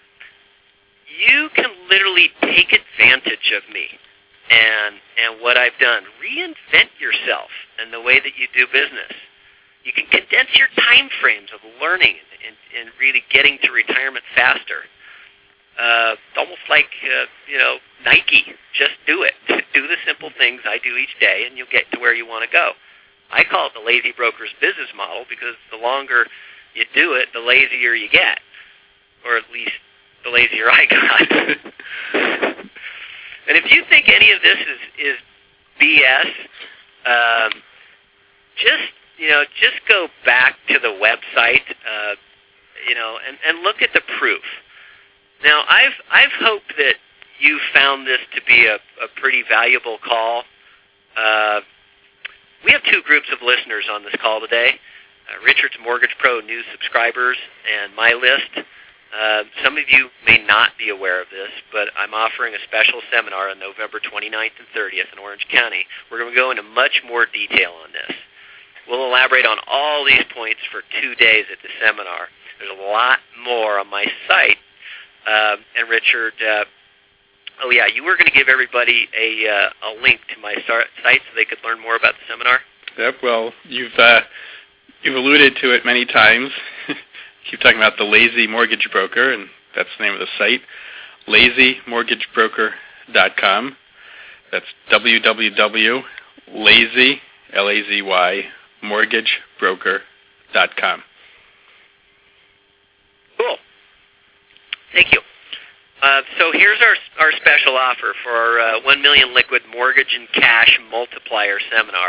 you can literally take advantage of me and, and what I've done. Reinvent yourself in the way that you do business. You can condense your time frames of learning and, and really getting to retirement faster. Uh, almost like, uh, you know, Nike. Just do it. Do the simple things I do each day, and you'll get to where you want to go. I call it the lazy broker's business model because the longer you do it, the lazier you get. Or at least the lazier I got. And if you think any of this is, is B S, um, just... You know, just go back to the website, uh, you know, and, and look at the proof. Now, I've I've hoped that you found this to be a, a pretty valuable call. Uh, we have two groups of listeners on this call today, uh, Richard's Mortgage Pro new subscribers and my list. Uh, some of you may not be aware of this, but I'm offering a special seminar on November twenty-ninth and thirtieth in Orange County. We're going to go into much more detail on this. We'll elaborate on all these points for two days at the seminar. There's a lot more on my site. Uh, and Richard, uh, oh yeah, you were going to give everybody a, uh, a link to my site so they could learn more about the seminar? Yep, well, you've, uh, you've alluded to it many times. Keep talking about the Lazy Mortgage Broker, and that's the name of the site, lazy mortgage broker dot com. That's w w w dot lazy, L A Z Y, mortgage broker dot com. Cool. Thank you. Uh, so here's our our special offer for our uh, one million Liquid Mortgage and Cash Multiplier Seminar.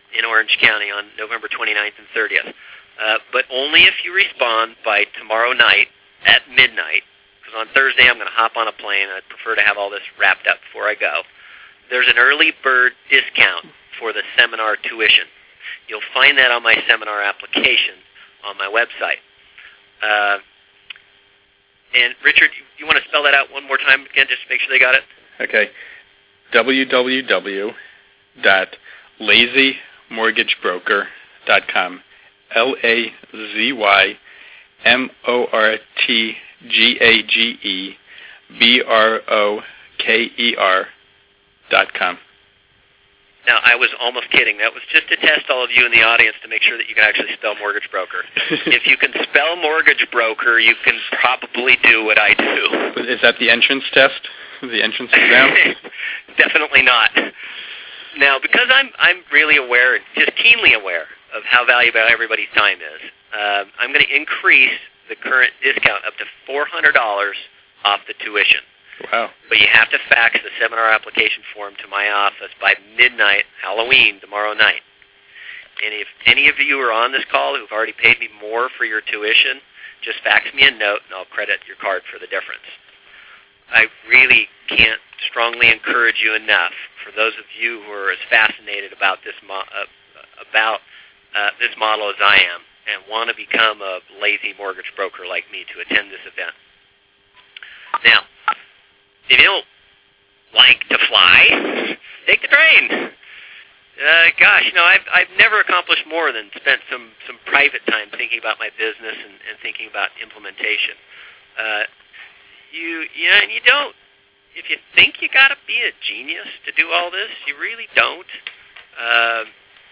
in Orange County on November twenty-ninth and thirtieth. Uh, but only if you respond by tomorrow night at midnight, because on Thursday I'm going to hop on a plane. I'd prefer to have all this wrapped up before I go. There's an early bird discount for the seminar tuition. You'll find that on my seminar application on my website. Uh, and Richard, you, you want to spell that out one more time again, just to make sure they got it? Okay. w w w dot lazy mortgage broker dot com. L A Z Y M O R T G A G E B R O K E R dot com. Now, I was almost kidding. That was just to test all of you in the audience to make sure that you can actually spell mortgage broker. If you can spell mortgage broker, you can probably do what I do. Is that the entrance test? The entrance exam? Definitely not. Now, because I'm I'm really aware, just keenly aware, of how valuable everybody's time is, uh, I'm going to increase the current discount up to four hundred dollars off the tuition. Wow. But you have to fax the seminar application form to my office by midnight, Halloween, tomorrow night. And if any of you are on this call who've already paid me more for your tuition, just fax me a note and I'll credit your card for the difference. I really can't strongly encourage you enough, for those of you who are as fascinated about this mo- uh, about uh, this model as I am and want to become a lazy mortgage broker like me, to attend this event. Now, if you don't like to fly, take the train. Uh, gosh, you know, I've I've never accomplished more than spent some, some private time thinking about my business and, and thinking about implementation. Uh, you you know, and you don't. If you think you got to be a genius to do all this, you really don't. Uh,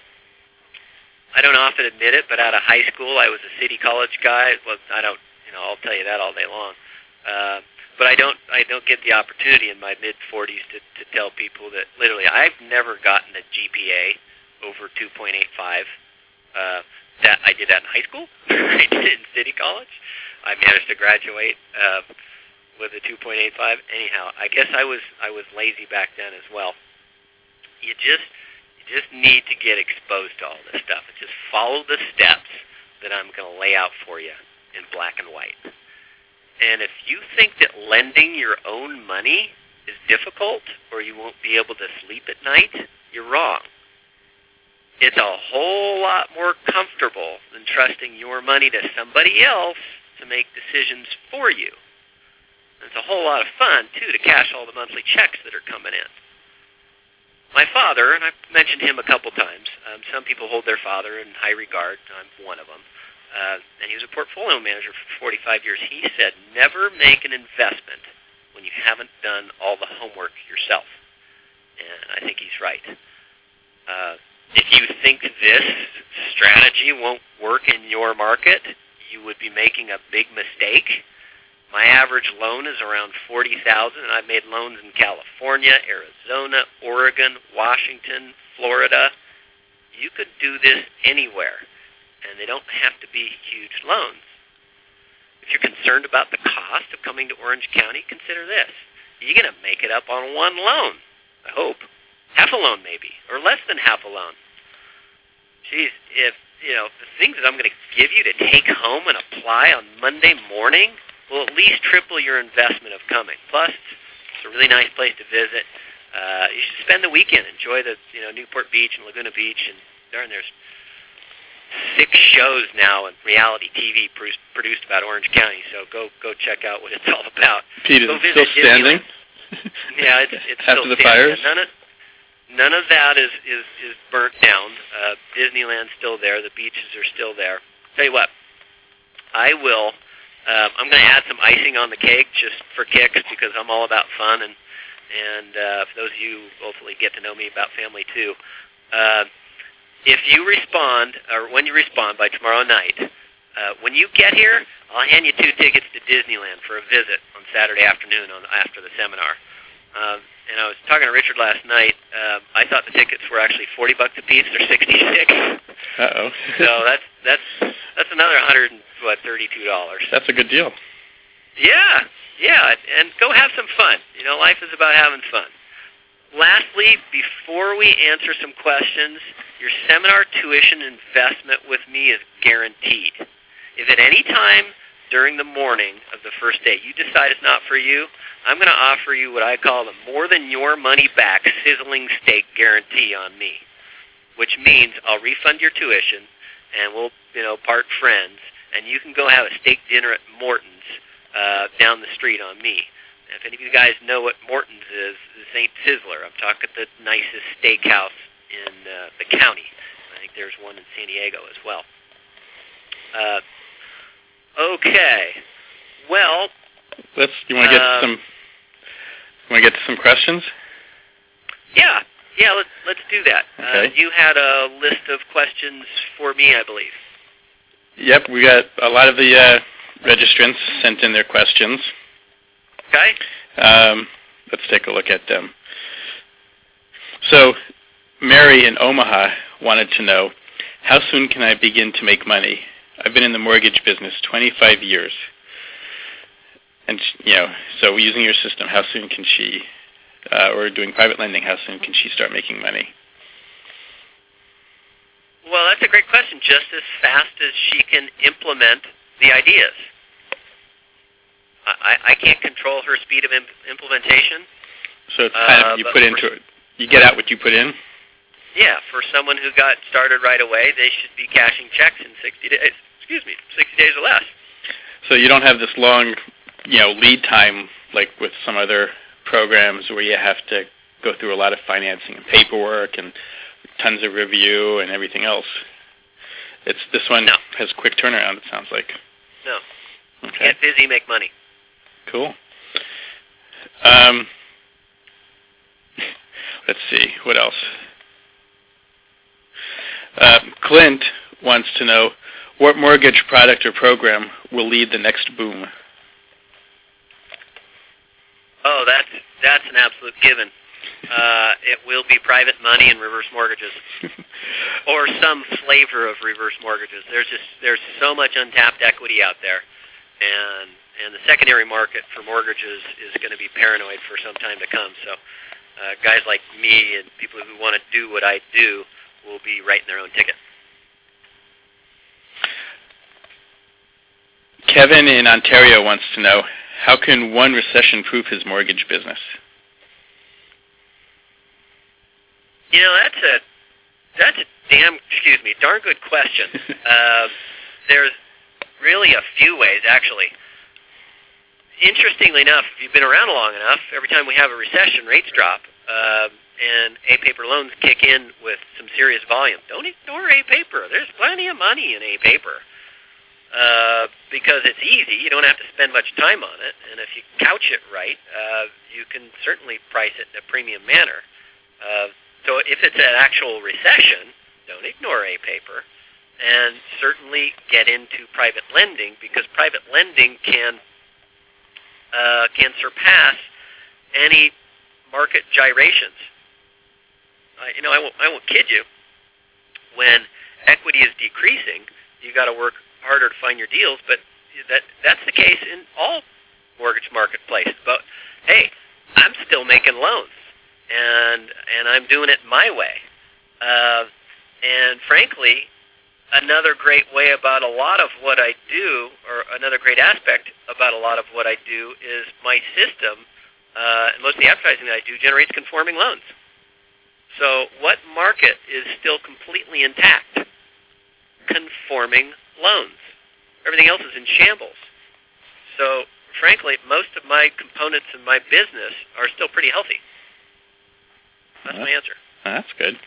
I don't often admit it, but out of high school, I was a city college guy. Well, I don't, you know, I'll tell you that all day long. Uh, but I don't, I don't get the opportunity in my mid forties to, to tell people that literally I've never gotten a G P A over two point eight five. Uh, that I did that in high school. I did it in city college. I managed to graduate uh, with a two point eight five. Anyhow, I guess I was, I was lazy back then as well. You just. You just need to get exposed to all this stuff and just follow the steps that I'm going to lay out for you in black and white. And if you think that lending your own money is difficult or you won't be able to sleep at night, you're wrong. It's a whole lot more comfortable than trusting your money to somebody else to make decisions for you. And it's a whole lot of fun, too, to cash all the monthly checks that are coming in. My father, and I've mentioned him a couple times, um, some people hold their father in high regard. I'm one of them. Uh, and he was a portfolio manager for forty-five years. He said, never make an investment when you haven't done all the homework yourself. And I think he's right. Uh, if you think this strategy won't work in your market, you would be making a big mistake. My average loan is around forty thousand dollars, and I've made loans in California, Arizona, Oregon, Washington, Florida. You could do this anywhere, and they don't have to be huge loans. If you're concerned about the cost of coming to Orange County, consider this. You're going to make it up on one loan, I hope. Half a loan, maybe, or less than half a loan. Geez, if, you know, the things that I'm going to give you to take home and apply on Monday morning will at least triple your investment of coming. Plus, it's a really nice place to visit. Uh, you should spend the weekend, enjoy the, you know, Newport Beach and Laguna Beach, and darn, there's six shows now in reality T V produced about Orange County. So go go check out what it's all about. Pete, is go it still standing? Yeah, it's, it's after still the standing. fires. None of none of that is is is burnt down. Uh, Disneyland's still there. The beaches are still there. Tell you what, I will. Um, I'm going to add some icing on the cake just for kicks because I'm all about fun, and and uh, for those of you who hopefully get to know me about family too, uh, if you respond, or when you respond by tomorrow night, uh, when you get here, I'll hand you two tickets to Disneyland for a visit on Saturday afternoon on, after the seminar. Uh, and I was talking to Richard last night. Uh, I thought the tickets were actually forty bucks a piece. They're sixty-six. Uh-oh. So that's that's that's another one hundred what thirty-two dollars. That's a good deal. Yeah, yeah, and go have some fun. You know, life is about having fun. lastly, before we answer some questions, your seminar tuition investment with me is guaranteed. If at any time during the morning of the first day you decide it's not for you, I'm going to offer you what I call the more than your money back sizzling steak guarantee on me, which means I'll refund your tuition and we'll, you know, part friends, and you can go have a steak dinner at Morton's uh, down the street on me. If any of you guys know what Morton's is, this ain't Sizzler. I'm talking the nicest steakhouse in uh, the county. I think there's one in San Diego as well. Uh, okay. Well, let's. You want to get uh, to some? You want to get to some questions? Yeah, yeah. Let's let's do that. Okay. Uh, you had a list of questions for me, I believe. Yep, we got a lot of the uh, registrants sent in their questions. Okay. Um, let's take a look at them. So, Mary in Omaha wanted to know, how soon can I begin to make money? I've been in the mortgage business twenty-five years. And, you know, so using your system, how soon can she, uh, or doing private lending, how soon can she start making money? Well, that's a great question. Just as fast as she can implement the ideas. I, I can't control her speed of imp- implementation. So it's kind uh, of, you put into it, you get out what you put in? Yeah, for someone who got started right away, they should be cashing checks in sixty days. Excuse me, sixty days or less. So you don't have this long, you know, lead time like with some other programs where you have to go through a lot of financing and paperwork and tons of review and everything else. It's this one no. has quick turnaround, it sounds like. No. Okay. Get busy, make money. Cool. Um, let's see, what else? Uh, Clint wants to know, what mortgage product or program will lead the next boom? Oh, that's that's an absolute given. Uh, it will be private money and reverse mortgages, or some flavor of reverse mortgages. There's just there's so much untapped equity out there, and and the secondary market for mortgages is going to be paranoid for some time to come. So, uh, guys like me and people who want to do what I do will be writing their own ticket. Kevin in Ontario wants to know, how can one recession-proof his mortgage business? You know, that's a that's a damn excuse me, darn good question. uh, there's really a few ways, actually. Interestingly enough, if you've been around long enough, every time we have a recession, rates drop, uh, and A-paper loans kick in with some serious volume. Don't ignore A-paper. There's plenty of money in A-paper. Uh, because it's easy, you don't have to spend much time on it, and if you couch it right, uh, you can certainly price it in a premium manner. Uh, so if it's an actual recession, don't ignore A-paper, and certainly get into private lending, because private lending can uh, can surpass any market gyrations. Uh, you know, I won't, I won't kid you. When equity is decreasing, you got to work harder to find your deals, but that that's the case in all mortgage marketplaces. But hey, I'm still making loans, and and I'm doing it my way. Uh, and frankly, another great way about a lot of what I do, or another great aspect about a lot of what I do, is my system, uh, and most of the advertising that I do, generates conforming loans. So what market is still completely intact? Conforming loans. Everything else is in shambles. So, frankly, most of my components in my business are still pretty healthy. That's my answer. That's good.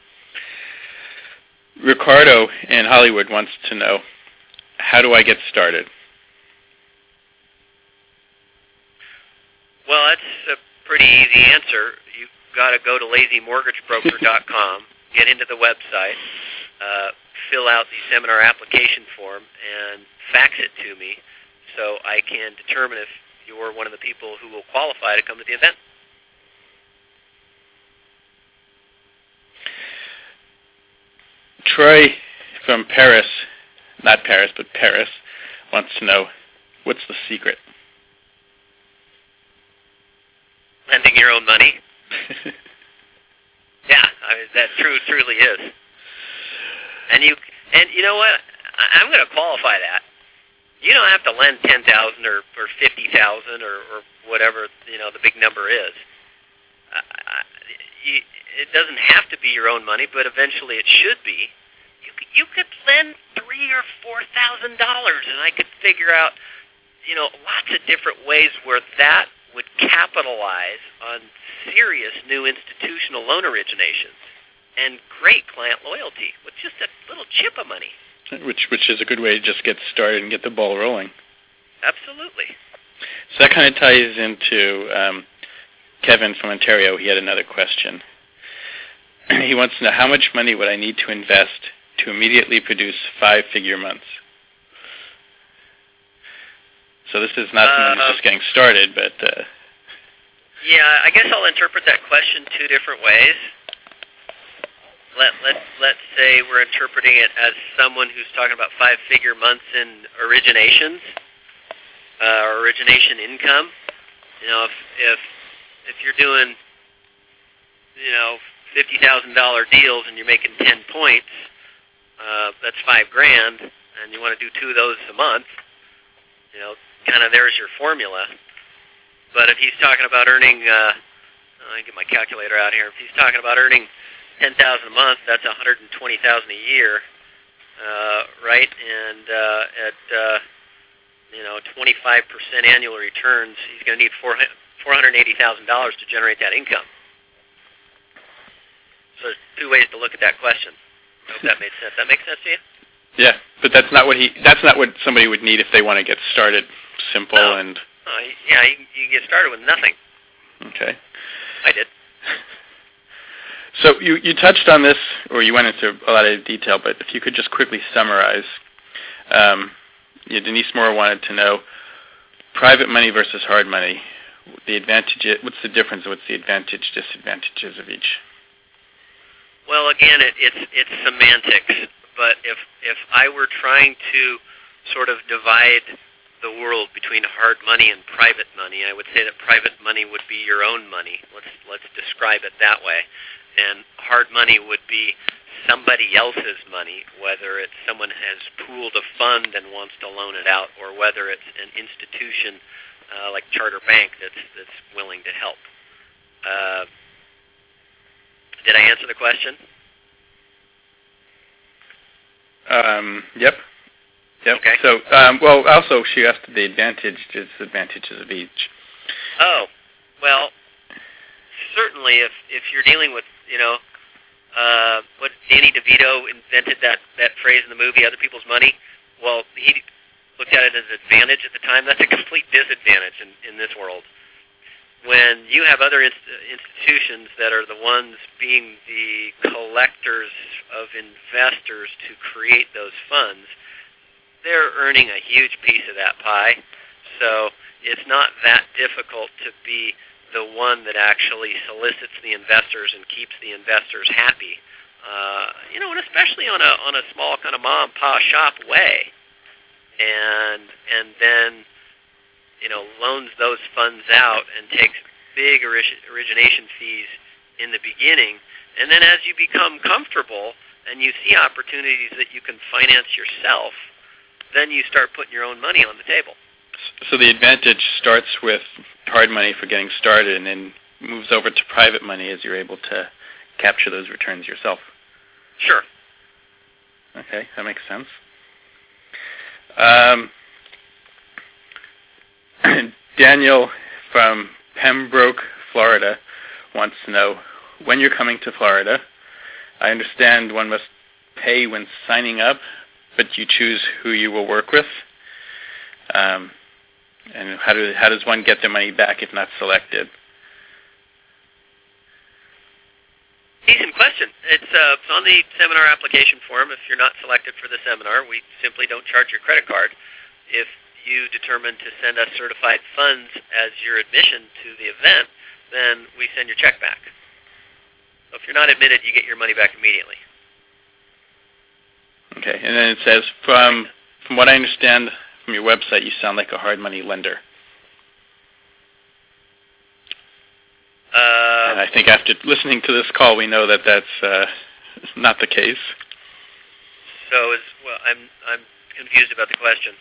Ricardo in Hollywood wants to know, how do I get started? Well, that's a pretty easy answer. You've got to go to lazy mortgage broker dot com, get into the website, uh, fill out the seminar application form, and fax it to me so I can determine if you're one of the people who will qualify to come to the event. Troy from Paris, not Paris, but Paris, wants to know, what's the secret? Lending your own money. Yeah, I mean, that true truly is. And you and you know what? I, I'm going to qualify that. You don't have to lend ten thousand or or fifty thousand or or whatever you know the big number is. Uh, you, it doesn't have to be your own money, but eventually it should be. You could, you could lend three or four thousand dollars, and I could figure out, you know, lots of different ways where that would capitalize on serious new institutional loan originations and great client loyalty with just a little chip of money. Which which is a good way to just get started and get the ball rolling. Absolutely. So that kind of ties into um, Kevin from Ontario. He had another question. He wants to know, how much money would I need to invest to immediately produce five-figure months? So this is not someone who's uh, just getting started, but... Uh, yeah, I guess I'll interpret that question two different ways. Let, let, let's say we're interpreting it as someone who's talking about five-figure months in originations, uh, or origination income. You know, if, if, if you're doing, you know, fifty thousand dollars deals and you're making ten points, uh, that's five grand, and you want to do two of those a month, you know, kind of there's your formula. But if he's talking about earning, uh, I get my calculator out here, if he's talking about earning ten thousand a month, that's one hundred twenty thousand a year, uh, right? And uh, at uh, you know twenty-five percent annual returns, he's going to need four hundred eighty thousand dollars to generate that income. So there's two ways to look at that question. I hope that made sense. That make sense to you? Yeah, but that's not what he. That's not what somebody would need if they want to get started. Simple no. and. Uh, yeah, you, you get started with nothing. Okay. I did. So you, you touched on this, or you went into a lot of detail, but if you could just quickly summarize. Um, yeah, Denise Moore wanted to know private money versus hard money. The advantage. What's the difference? What's the advantage, disadvantages of each? Well, again, it, it's it's semantics. But if if I were trying to sort of divide the world between hard money and private money, I would say that private money would be your own money. Let's let's describe it that way. And hard money would be somebody else's money, whether it's someone has pooled a fund and wants to loan it out, or whether it's an institution uh, like Charter Bank that's that's willing to help. Uh, did I answer the question? Um, yep. Yep. Okay. So, um, well, also she asked the advantage, disadvantages of each. Oh, well, certainly if if you're dealing with, you know, uh, what Danny DeVito invented that, that phrase in the movie, other people's money, well, he looked at it as an advantage at the time. That's a complete disadvantage in, in this world. When you have other inst- institutions that are the ones being the collectors of investors to create those funds, they're earning a huge piece of that pie. So it's not that difficult to be the one that actually solicits the investors and keeps the investors happy. Uh, you know, and especially on a on a small kind of mom and pop shop way, and and then you know loans those funds out and takes big ori- origination fees in the beginning, and then as you become comfortable and you see opportunities that you can finance yourself, then you start putting your own money on the table. So the advantage starts with hard money for getting started and then moves over to private money as you're able to capture those returns yourself. Sure. Okay, that makes sense. Um, Daniel from Pembroke, Florida, wants to know, when you're coming to Florida, I understand one must pay when signing up, but you choose who you will work with. Um, and how, do, how does one get their money back if not selected? Decent question. It's, uh, it's on the seminar application form. If you're not selected for the seminar, we simply don't charge your credit card. If you determine to send us certified funds as your admission to the event, then we send your check back. So if you're not admitted, you get your money back immediately. Okay, and then it says, from from what I understand from your website, you sound like a hard money lender. Uh, I think after listening to this call, we know that that's uh, not the case. So, is, well, I'm I'm confused about the question.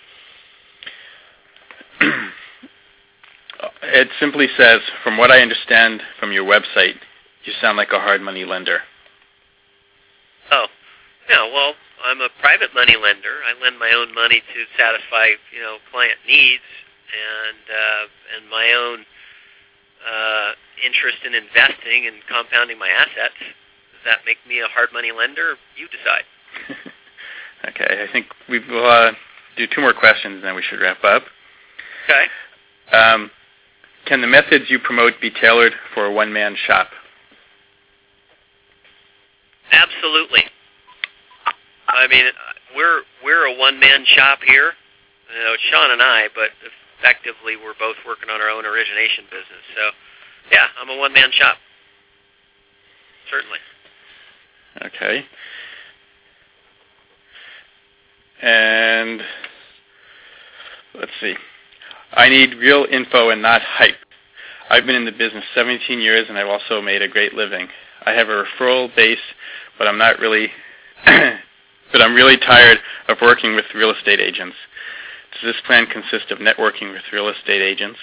It simply says, from what I understand from your website, you sound like a hard money lender. Oh, yeah. Well, I'm a private money lender. I lend my own money to satisfy, you know, client needs and uh, and my own uh, interest in investing and compounding my assets. Does that make me a hard money lender? You decide. Okay, I think we will uh, do two more questions, and then we should wrap up. Okay. Um, can the methods you promote be tailored for a one-man shop? Absolutely. I mean, we're we're a one-man shop here. You know, Sean and I, but effectively we're both working on our own origination business. So, yeah, I'm a one-man shop. Certainly. Okay. And let's see. I need real info and not hype. I've been in the business seventeen years, and I've also made a great living. I have a referral base, but I'm not really, but I'm really tired of working with real estate agents. Does this plan consist of networking with real estate agents?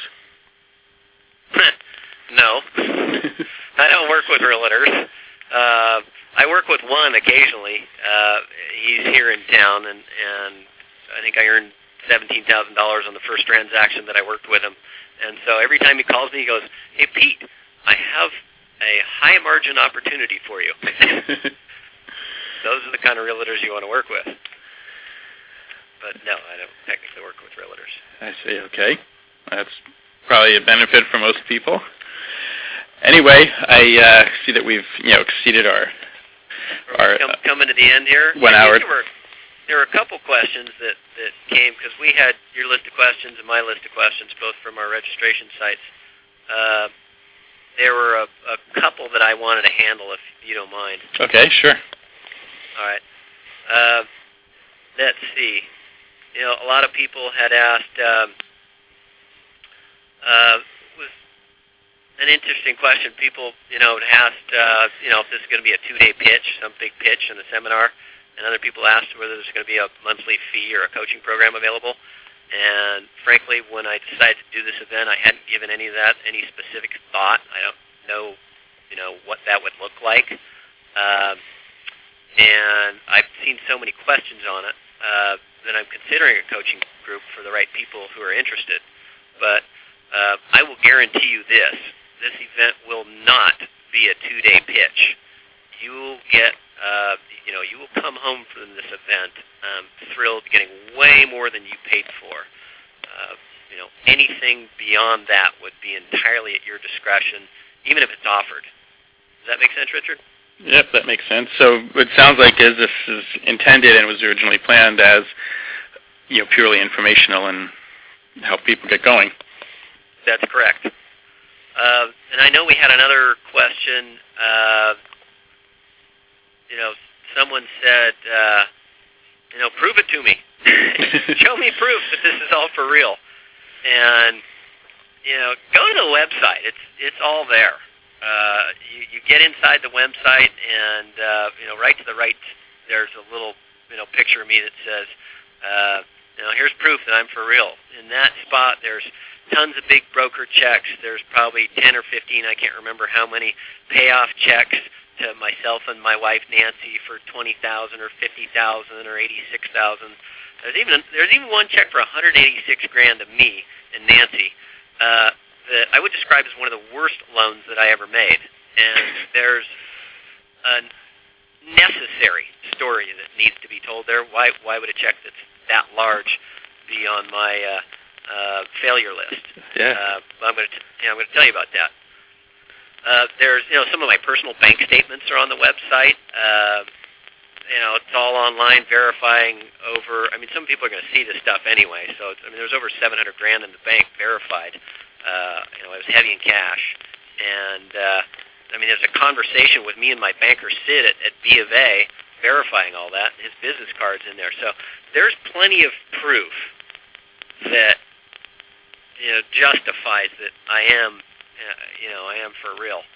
No. I don't work with realtors. Uh, I work with one occasionally. Uh, he's here in town, and, and I think I earned seventeen thousand dollars on the first transaction that I worked with him. And so every time he calls me, he goes, "Hey, Pete, I have a high-margin opportunity for you." Those are the kind of realtors you want to work with. But no, I don't technically work with realtors. I see, okay. That's probably a benefit for most people. Anyway, I uh, see that we've, you know, exceeded our... our Come, coming to the end here. One I hour. There were, there were a couple questions that, that came, because we had your list of questions and my list of questions, both from our registration sites. Uh, there were a, a couple that I wanted to handle, if you don't mind. Okay, sure. All right. Uh, let's see. You know, a lot of people had asked, um, uh, was an interesting question. People, you know, had asked, uh, you know, if this is going to be a two-day pitch, some big pitch in a seminar, and other people asked whether there's going to be a monthly fee or a coaching program available. And frankly, when I decided to do this event, I hadn't given any of that any specific thought. I don't know, you know, what that would look like. Um, and I've seen so many questions on it uh, that I'm considering a coaching group for the right people who are interested. But uh, I will guarantee you this. This event will not be a two-day pitch. You will get, uh, you know, you will come home from this event um, thrilled, getting way more than you paid for. Uh, you know, anything beyond that would be entirely at your discretion, even if it's offered. Does that make sense, Richard? Yep, that makes sense. So it sounds like as this is intended and was originally planned as, you know, purely informational and help people get going. That's correct. Uh, and I know we had another question. Uh, you know, someone said, uh, you know, prove it to me. Show me proof that this is all for real. And, you know, go to the website. It's it's all there. Uh, you, you get inside the website, and uh, you know, right to the right, there's a little, you know, picture of me that says, uh, you know, here's proof that I'm for real. In that spot, there's tons of big broker checks. There's probably ten or fifteen, I can't remember how many, payoff checks to myself and my wife Nancy for twenty thousand or fifty thousand or eighty-six thousand. There's even there's even one check for one hundred eighty-six grand to me and Nancy. Uh, that I would describe as one of the worst loans that I ever made. And there's a necessary story that needs to be told there. Why why would a check that's that large be on my uh, uh, failure list? Yeah. Uh, I'm going to you know, I'm going to tell you about that. Uh, there's you know some of my personal bank statements are on the website. Uh, you know it's all online, verifying over. I mean, some people are going to see this stuff anyway. So it's, I mean, there's over seven hundred grand in the bank verified. Uh, you know, I was heavy in cash, and uh, I mean, there's a conversation with me and my banker Sid at, at B of A, verifying all that. His business card's in there, so there's plenty of proof that you know justifies that I am, uh, you know, I am for real.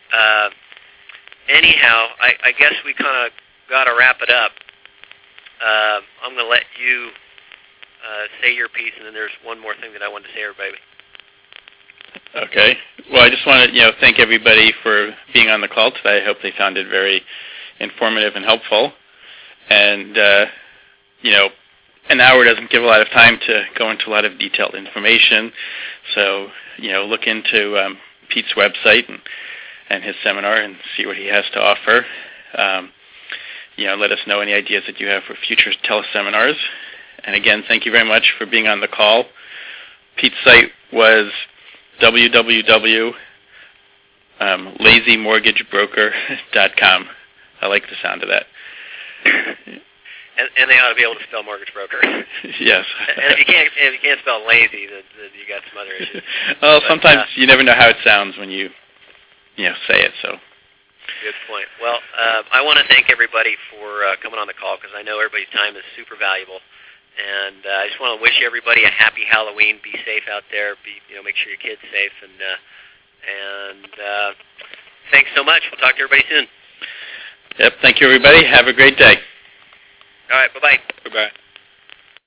Uh, anyhow, I, I guess we kind of got to wrap it up. Uh, I'm going to let you uh, say your piece, and then there's one more thing that I wanted to say, everybody. Okay. Well, I just want to, you know, thank everybody for being on the call today. I hope they found it very informative and helpful. And, uh, you know, an hour doesn't give a lot of time to go into a lot of detailed information. So, you know, look into um, Pete's website and, and his seminar and see what he has to offer. Um, you know, let us know any ideas that you have for future teleseminars. And again, thank you very much for being on the call. Pete's site was w w w dot lazy mortgage broker dot com. I like the sound of that. And, and they ought to be able to spell mortgage broker. Yes. And if you can't, if you can't spell lazy, then, then you got some other issues. Well, but, sometimes uh, you never know how it sounds when you, you know, say it. So. Good point. Well, uh, I want to thank everybody for uh, coming on the call because I know everybody's time is super valuable. And uh, I just want to wish everybody a happy Halloween. Be safe out there. Be, you know, make sure your kid's safe. And uh, and uh, thanks so much. We'll talk to everybody soon. Yep. Thank you, everybody. Have a great day. All right. Bye-bye. Bye-bye.